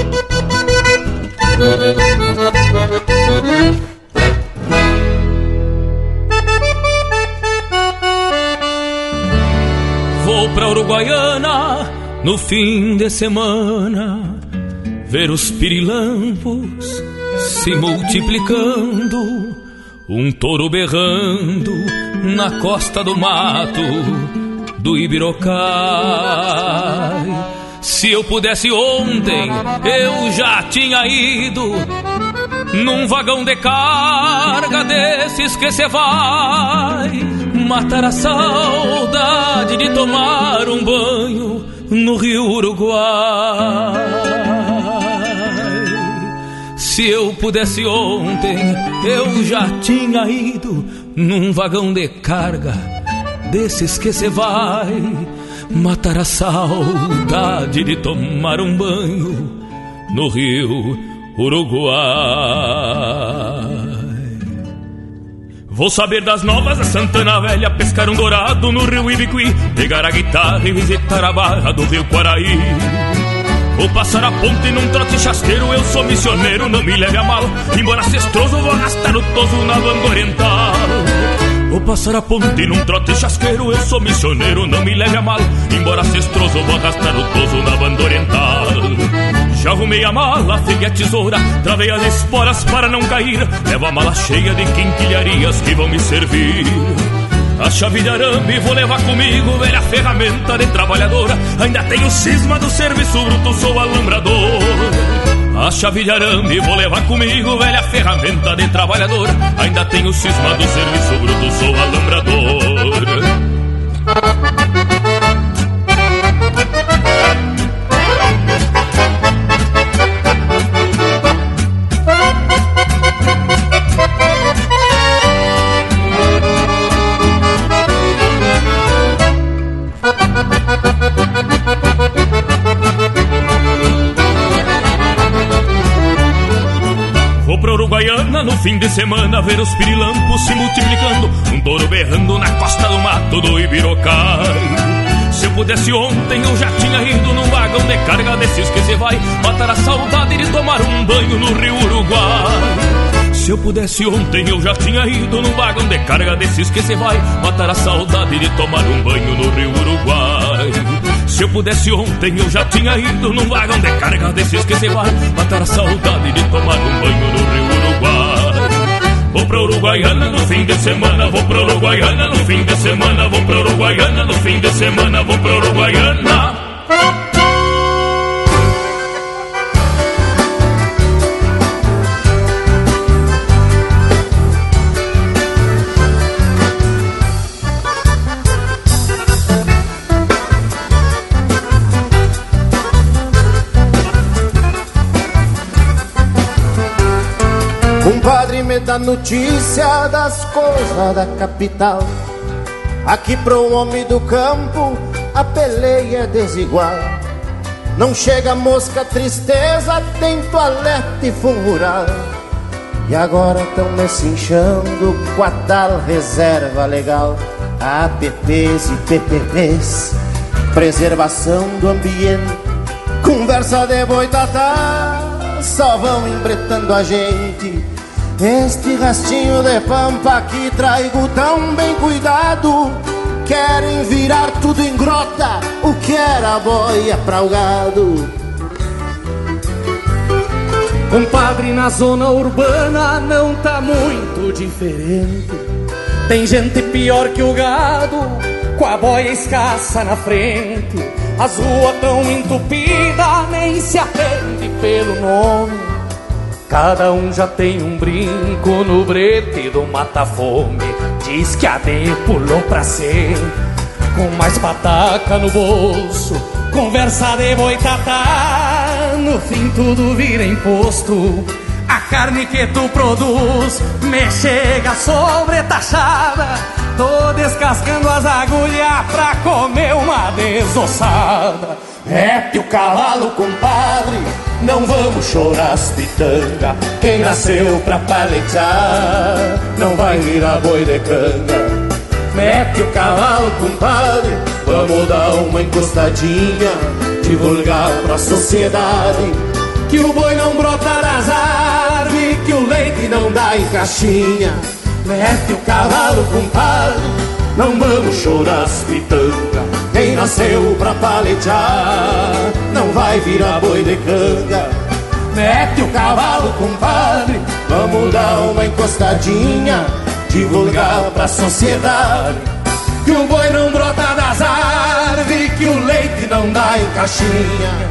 Vou pra Uruguaiana no fim de semana, ver os pirilampos se multiplicando, um touro berrando na costa do mato do Ibirocai. Se eu pudesse ontem, eu já tinha ido num vagão de carga desses que cê vai matar a saudade de tomar um banho no Rio Uruguai. Se eu pudesse ontem, eu já tinha ido num vagão de carga desses que cê vai matar a saudade de tomar um banho no Rio Uruguai. Vou saber das novas da Santana Velha, pescar um dourado no Rio Ibiqui, pegar a guitarra e visitar a barra do Rio Quaraí. Vou passar a ponte num trote chasqueiro, eu sou missioneiro, não me leve a mal. Embora cestroso, vou arrastar o toso na banda oriental. Vou passar a ponte num trote chasqueiro, eu sou missioneiro, não me leve a mal. Embora cestroso, vou arrastar o toso na banda oriental. Já arrumei a mala, afiei a tesoura, travei as esporas para não cair. Levo a mala cheia de quinquilharias que vão me servir. A chave de arame vou levar comigo, velha ferramenta de trabalhadora. Ainda tenho cisma do serviço bruto, sou alumbrador. A chave de arame vou levar comigo, velha ferramenta de trabalhadora. Ainda tenho cisma do serviço bruto, sou alumbrador. Vou pra Uruguaiana no fim de semana, ver os pirilampos se multiplicando, um touro berrando na costa do mato do Ibirocai. Se eu pudesse ontem, eu já tinha ido num vagão de carga desses que cê vai matar a saudade de tomar um banho no Rio Uruguai. Se eu pudesse ontem, eu já tinha ido num vagão de carga desses que cê vai matar a saudade de tomar um banho no Rio Uruguai. Se eu pudesse ontem, eu já tinha ido num vagão de carga desses que cê vai matar a saudade de tomar um banho no Rio Uruguai. Vou pra Uruguaiana no fim de semana, vou pra Uruguaiana no fim de semana, vou pra Uruguaiana no fim de semana, vou pra Uruguaiana. Compadre, me dá notícia das coisas da capital. Aqui pro homem do campo a peleia é desigual. Não chega mosca, tristeza, tem toalete e fumo-rural. E agora tão me cinchando com a tal reserva legal. A P Ps e P P Ps, preservação do ambiente, conversa de boitatá, só vão embretando a gente. Este rastinho de pampa que traigo tão bem cuidado, querem virar tudo em grota, o que era boia pra o gado. Compadre, na zona urbana não tá muito diferente. Tem gente pior que o gado, com a boia escassa na frente. As ruas tão entupidas, nem se atende pelo nome. Cada um já tem um brinco no brete do mata-fome. Diz que a D pulou pra ser, com mais pataca no bolso, conversa de boitatá. No fim tudo vira imposto. A carne que tu produz me chega sobretaxada. Tô descascando as agulhas pra comer uma desossada. Mete o cavalo, compadre, não vamos chorar as pitanga. Quem nasceu pra paletear não vai virar boi de canga. Mete o cavalo, compadre, vamos dar uma encostadinha, divulgar pra sociedade que o boi não brota das árvores, que o leite não dá em caixinha. Mete o cavalo, compadre, não vamos chorar as pitanga. Quem nasceu pra paletear não vai virar boi de canga. Mete o cavalo, compadre, vamos dar uma encostadinha, divulgar pra sociedade que o boi não brota das árvores, que o leite não dá em caixinha.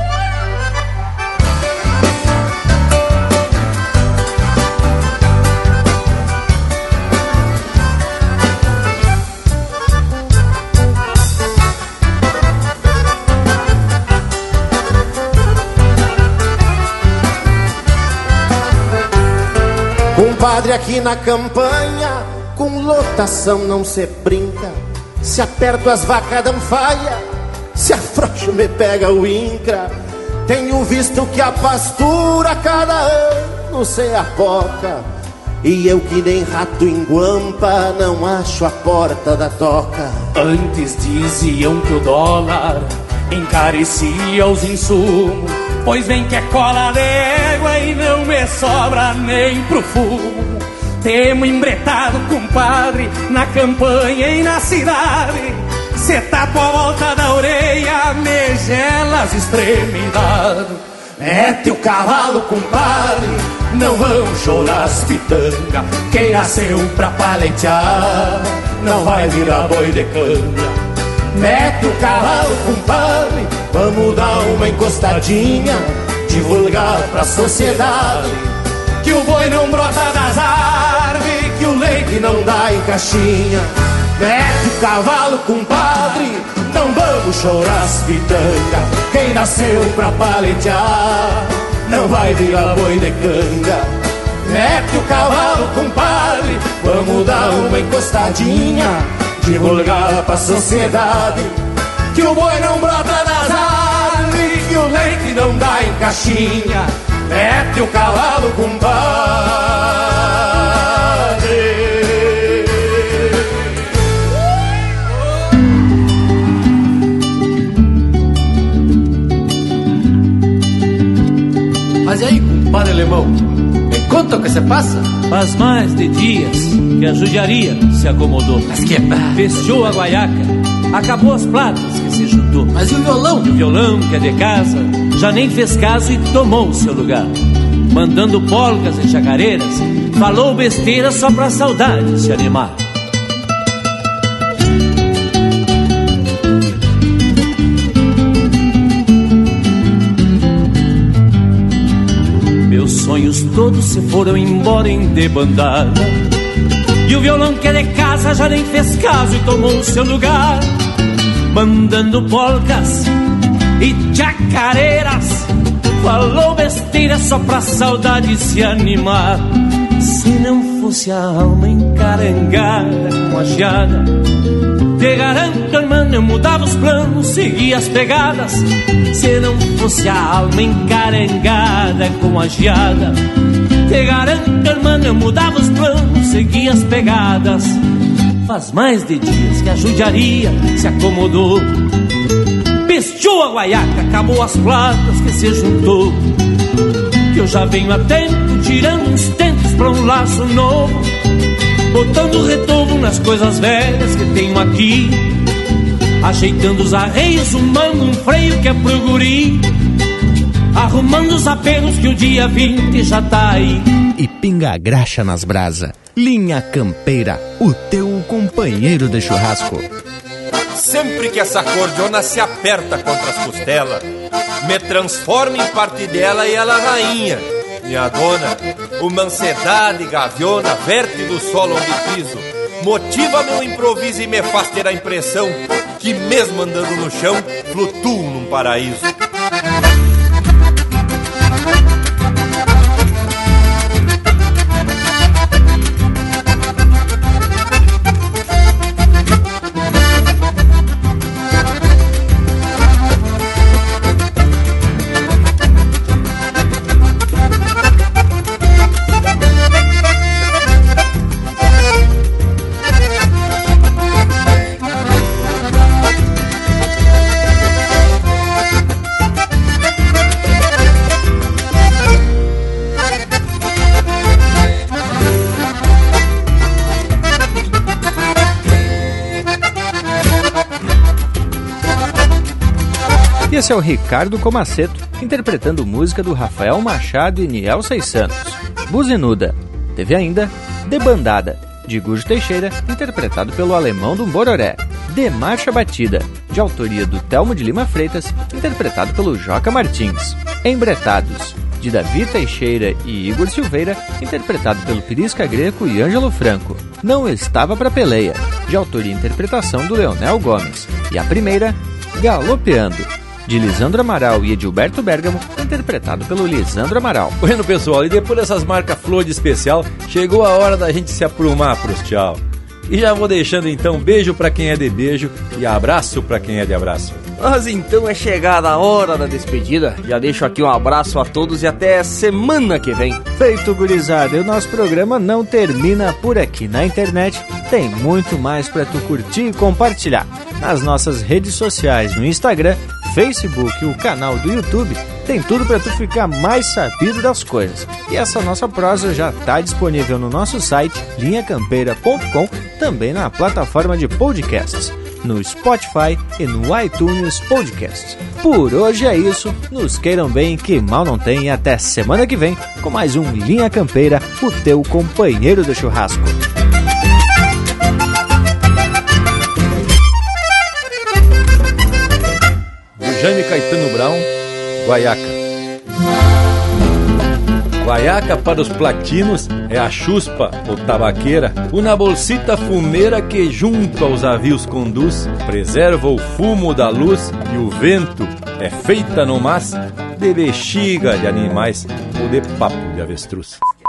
Compadre, aqui na campanha, com lotação não se brinca. Se aperto as vacas dão falha, se afrouxo me pega o incra. Tenho visto que a pastura cada ano se apoca, e eu que nem rato em guampa não acho a porta da toca. Antes diziam que o dólar encarecia os insumos, pois vem que é cola d'égua e não me sobra nem pro fumo. Temo embretado, compadre, na campanha e na cidade. Cê tapa a volta da orelha, me gela as extremidades. Mete o cavalo, compadre, não vamos chorar as pitanga. Quem nasceu pra paletear não vai virar boi de canga. Mete o cavalo, compadre, vamos dar uma encostadinha, divulgar pra sociedade que o boi não brota das árvores, que o leite não dá em caixinha. Mete o cavalo, compadre, não vamos chorar as pitanga. Quem nasceu pra paletear não vai virar boi de canga. Mete o cavalo, compadre, vamos dar uma encostadinha, divulgar pra sociedade que o boi não brota das árvores, que o leite não dá em caixinha. Mete o cavalo, compadre. Mas e aí, compadre alemão, me conta o que se passa? Faz mais de dias que a judiaria se acomodou. Mas que barra. Fechou a guaiaca, acabou as platas que se juntou. Mas e o violão? E o violão que é de casa já nem fez caso e tomou o seu lugar. Mandando polcas e chacareiras, falou besteira só pra saudade se animar. Meus sonhos todos se foram embora em debandada, e o violão que é de casa já nem fez caso e tomou o seu lugar. Mandando polcas e chacareiras, falou besteira só pra saudade se animar. Se não fosse a alma encarangada com a geada, te garanto, irmão, eu mudava os planos, seguia as pegadas. Se não fosse a alma encarangada com a geada, te garanto, irmão, eu mudava os planos, seguia as pegadas. Faz mais de dias que a judiaria se acomodou, pesteou a guaiaca, acabou as platas que se juntou. Que eu já venho a tempo tirando uns tentos pra um laço novo, botando retorno nas coisas velhas que tenho aqui, ajeitando os arreios, umando um freio que é pro guri, arrumando os apelos que o dia vinte já tá aí. E pinga a graxa nas brasa. Linha Campeira, o teu companheiro de churrasco. Sempre que essa cordiona se aperta contra as costelas, me transforma em parte dela e ela rainha. Minha dona, uma ansiedade gaviona verte do solo onde piso, motiva meu improviso e me faz ter a impressão que mesmo andando no chão, flutuo num paraíso. Esse é o Ricardo Comaceto, interpretando música do Rafael Machado e Niel Seis Santos. Buzinuda. Teve ainda Debandada, de Gujo Teixeira, interpretado pelo Alemão do Bororé. De Marcha Batida, de autoria do Telmo de Lima Freitas, interpretado pelo Joca Martins. Embretados, de Davi Teixeira e Igor Silveira, interpretado pelo Pirisca Greco e Ângelo Franco. Não Estava Pra Peleia, de autoria e interpretação do Leonel Gomes. E a primeira, Galopeando, de Lisandro Amaral e Edilberto Bergamo, interpretado pelo Lisandro Amaral. Bueno, pessoal, e depois dessas marcas flor de especial, chegou a hora da gente se aprumar pros tchau. E já vou deixando então beijo pra quem é de beijo e abraço pra quem é de abraço. Mas então é chegada a hora da despedida. Já deixo aqui um abraço a todos e até semana que vem. Feito, gurizada, e o nosso programa não termina por aqui. Na internet tem muito mais pra tu curtir e compartilhar. Nas nossas redes sociais, no Instagram, Facebook e o canal do YouTube, tem tudo para tu ficar mais sabido das coisas. E essa nossa prosa já está disponível no nosso site linha campeira ponto com, também na plataforma de podcasts, no Spotify e no iTunes Podcasts. Por hoje é isso, nos queiram bem, que mal não tem, e até semana que vem com mais um Linha Campeira, o teu companheiro de churrasco. Jaime Caetano Brown, Guaiaca. Guaiaca para os platinos é a chuspa ou tabaqueira, uma bolsita fumeira que junto aos avios conduz, preserva o fumo da luz e o vento é feita no mas de bexiga de animais ou de papo de avestruz.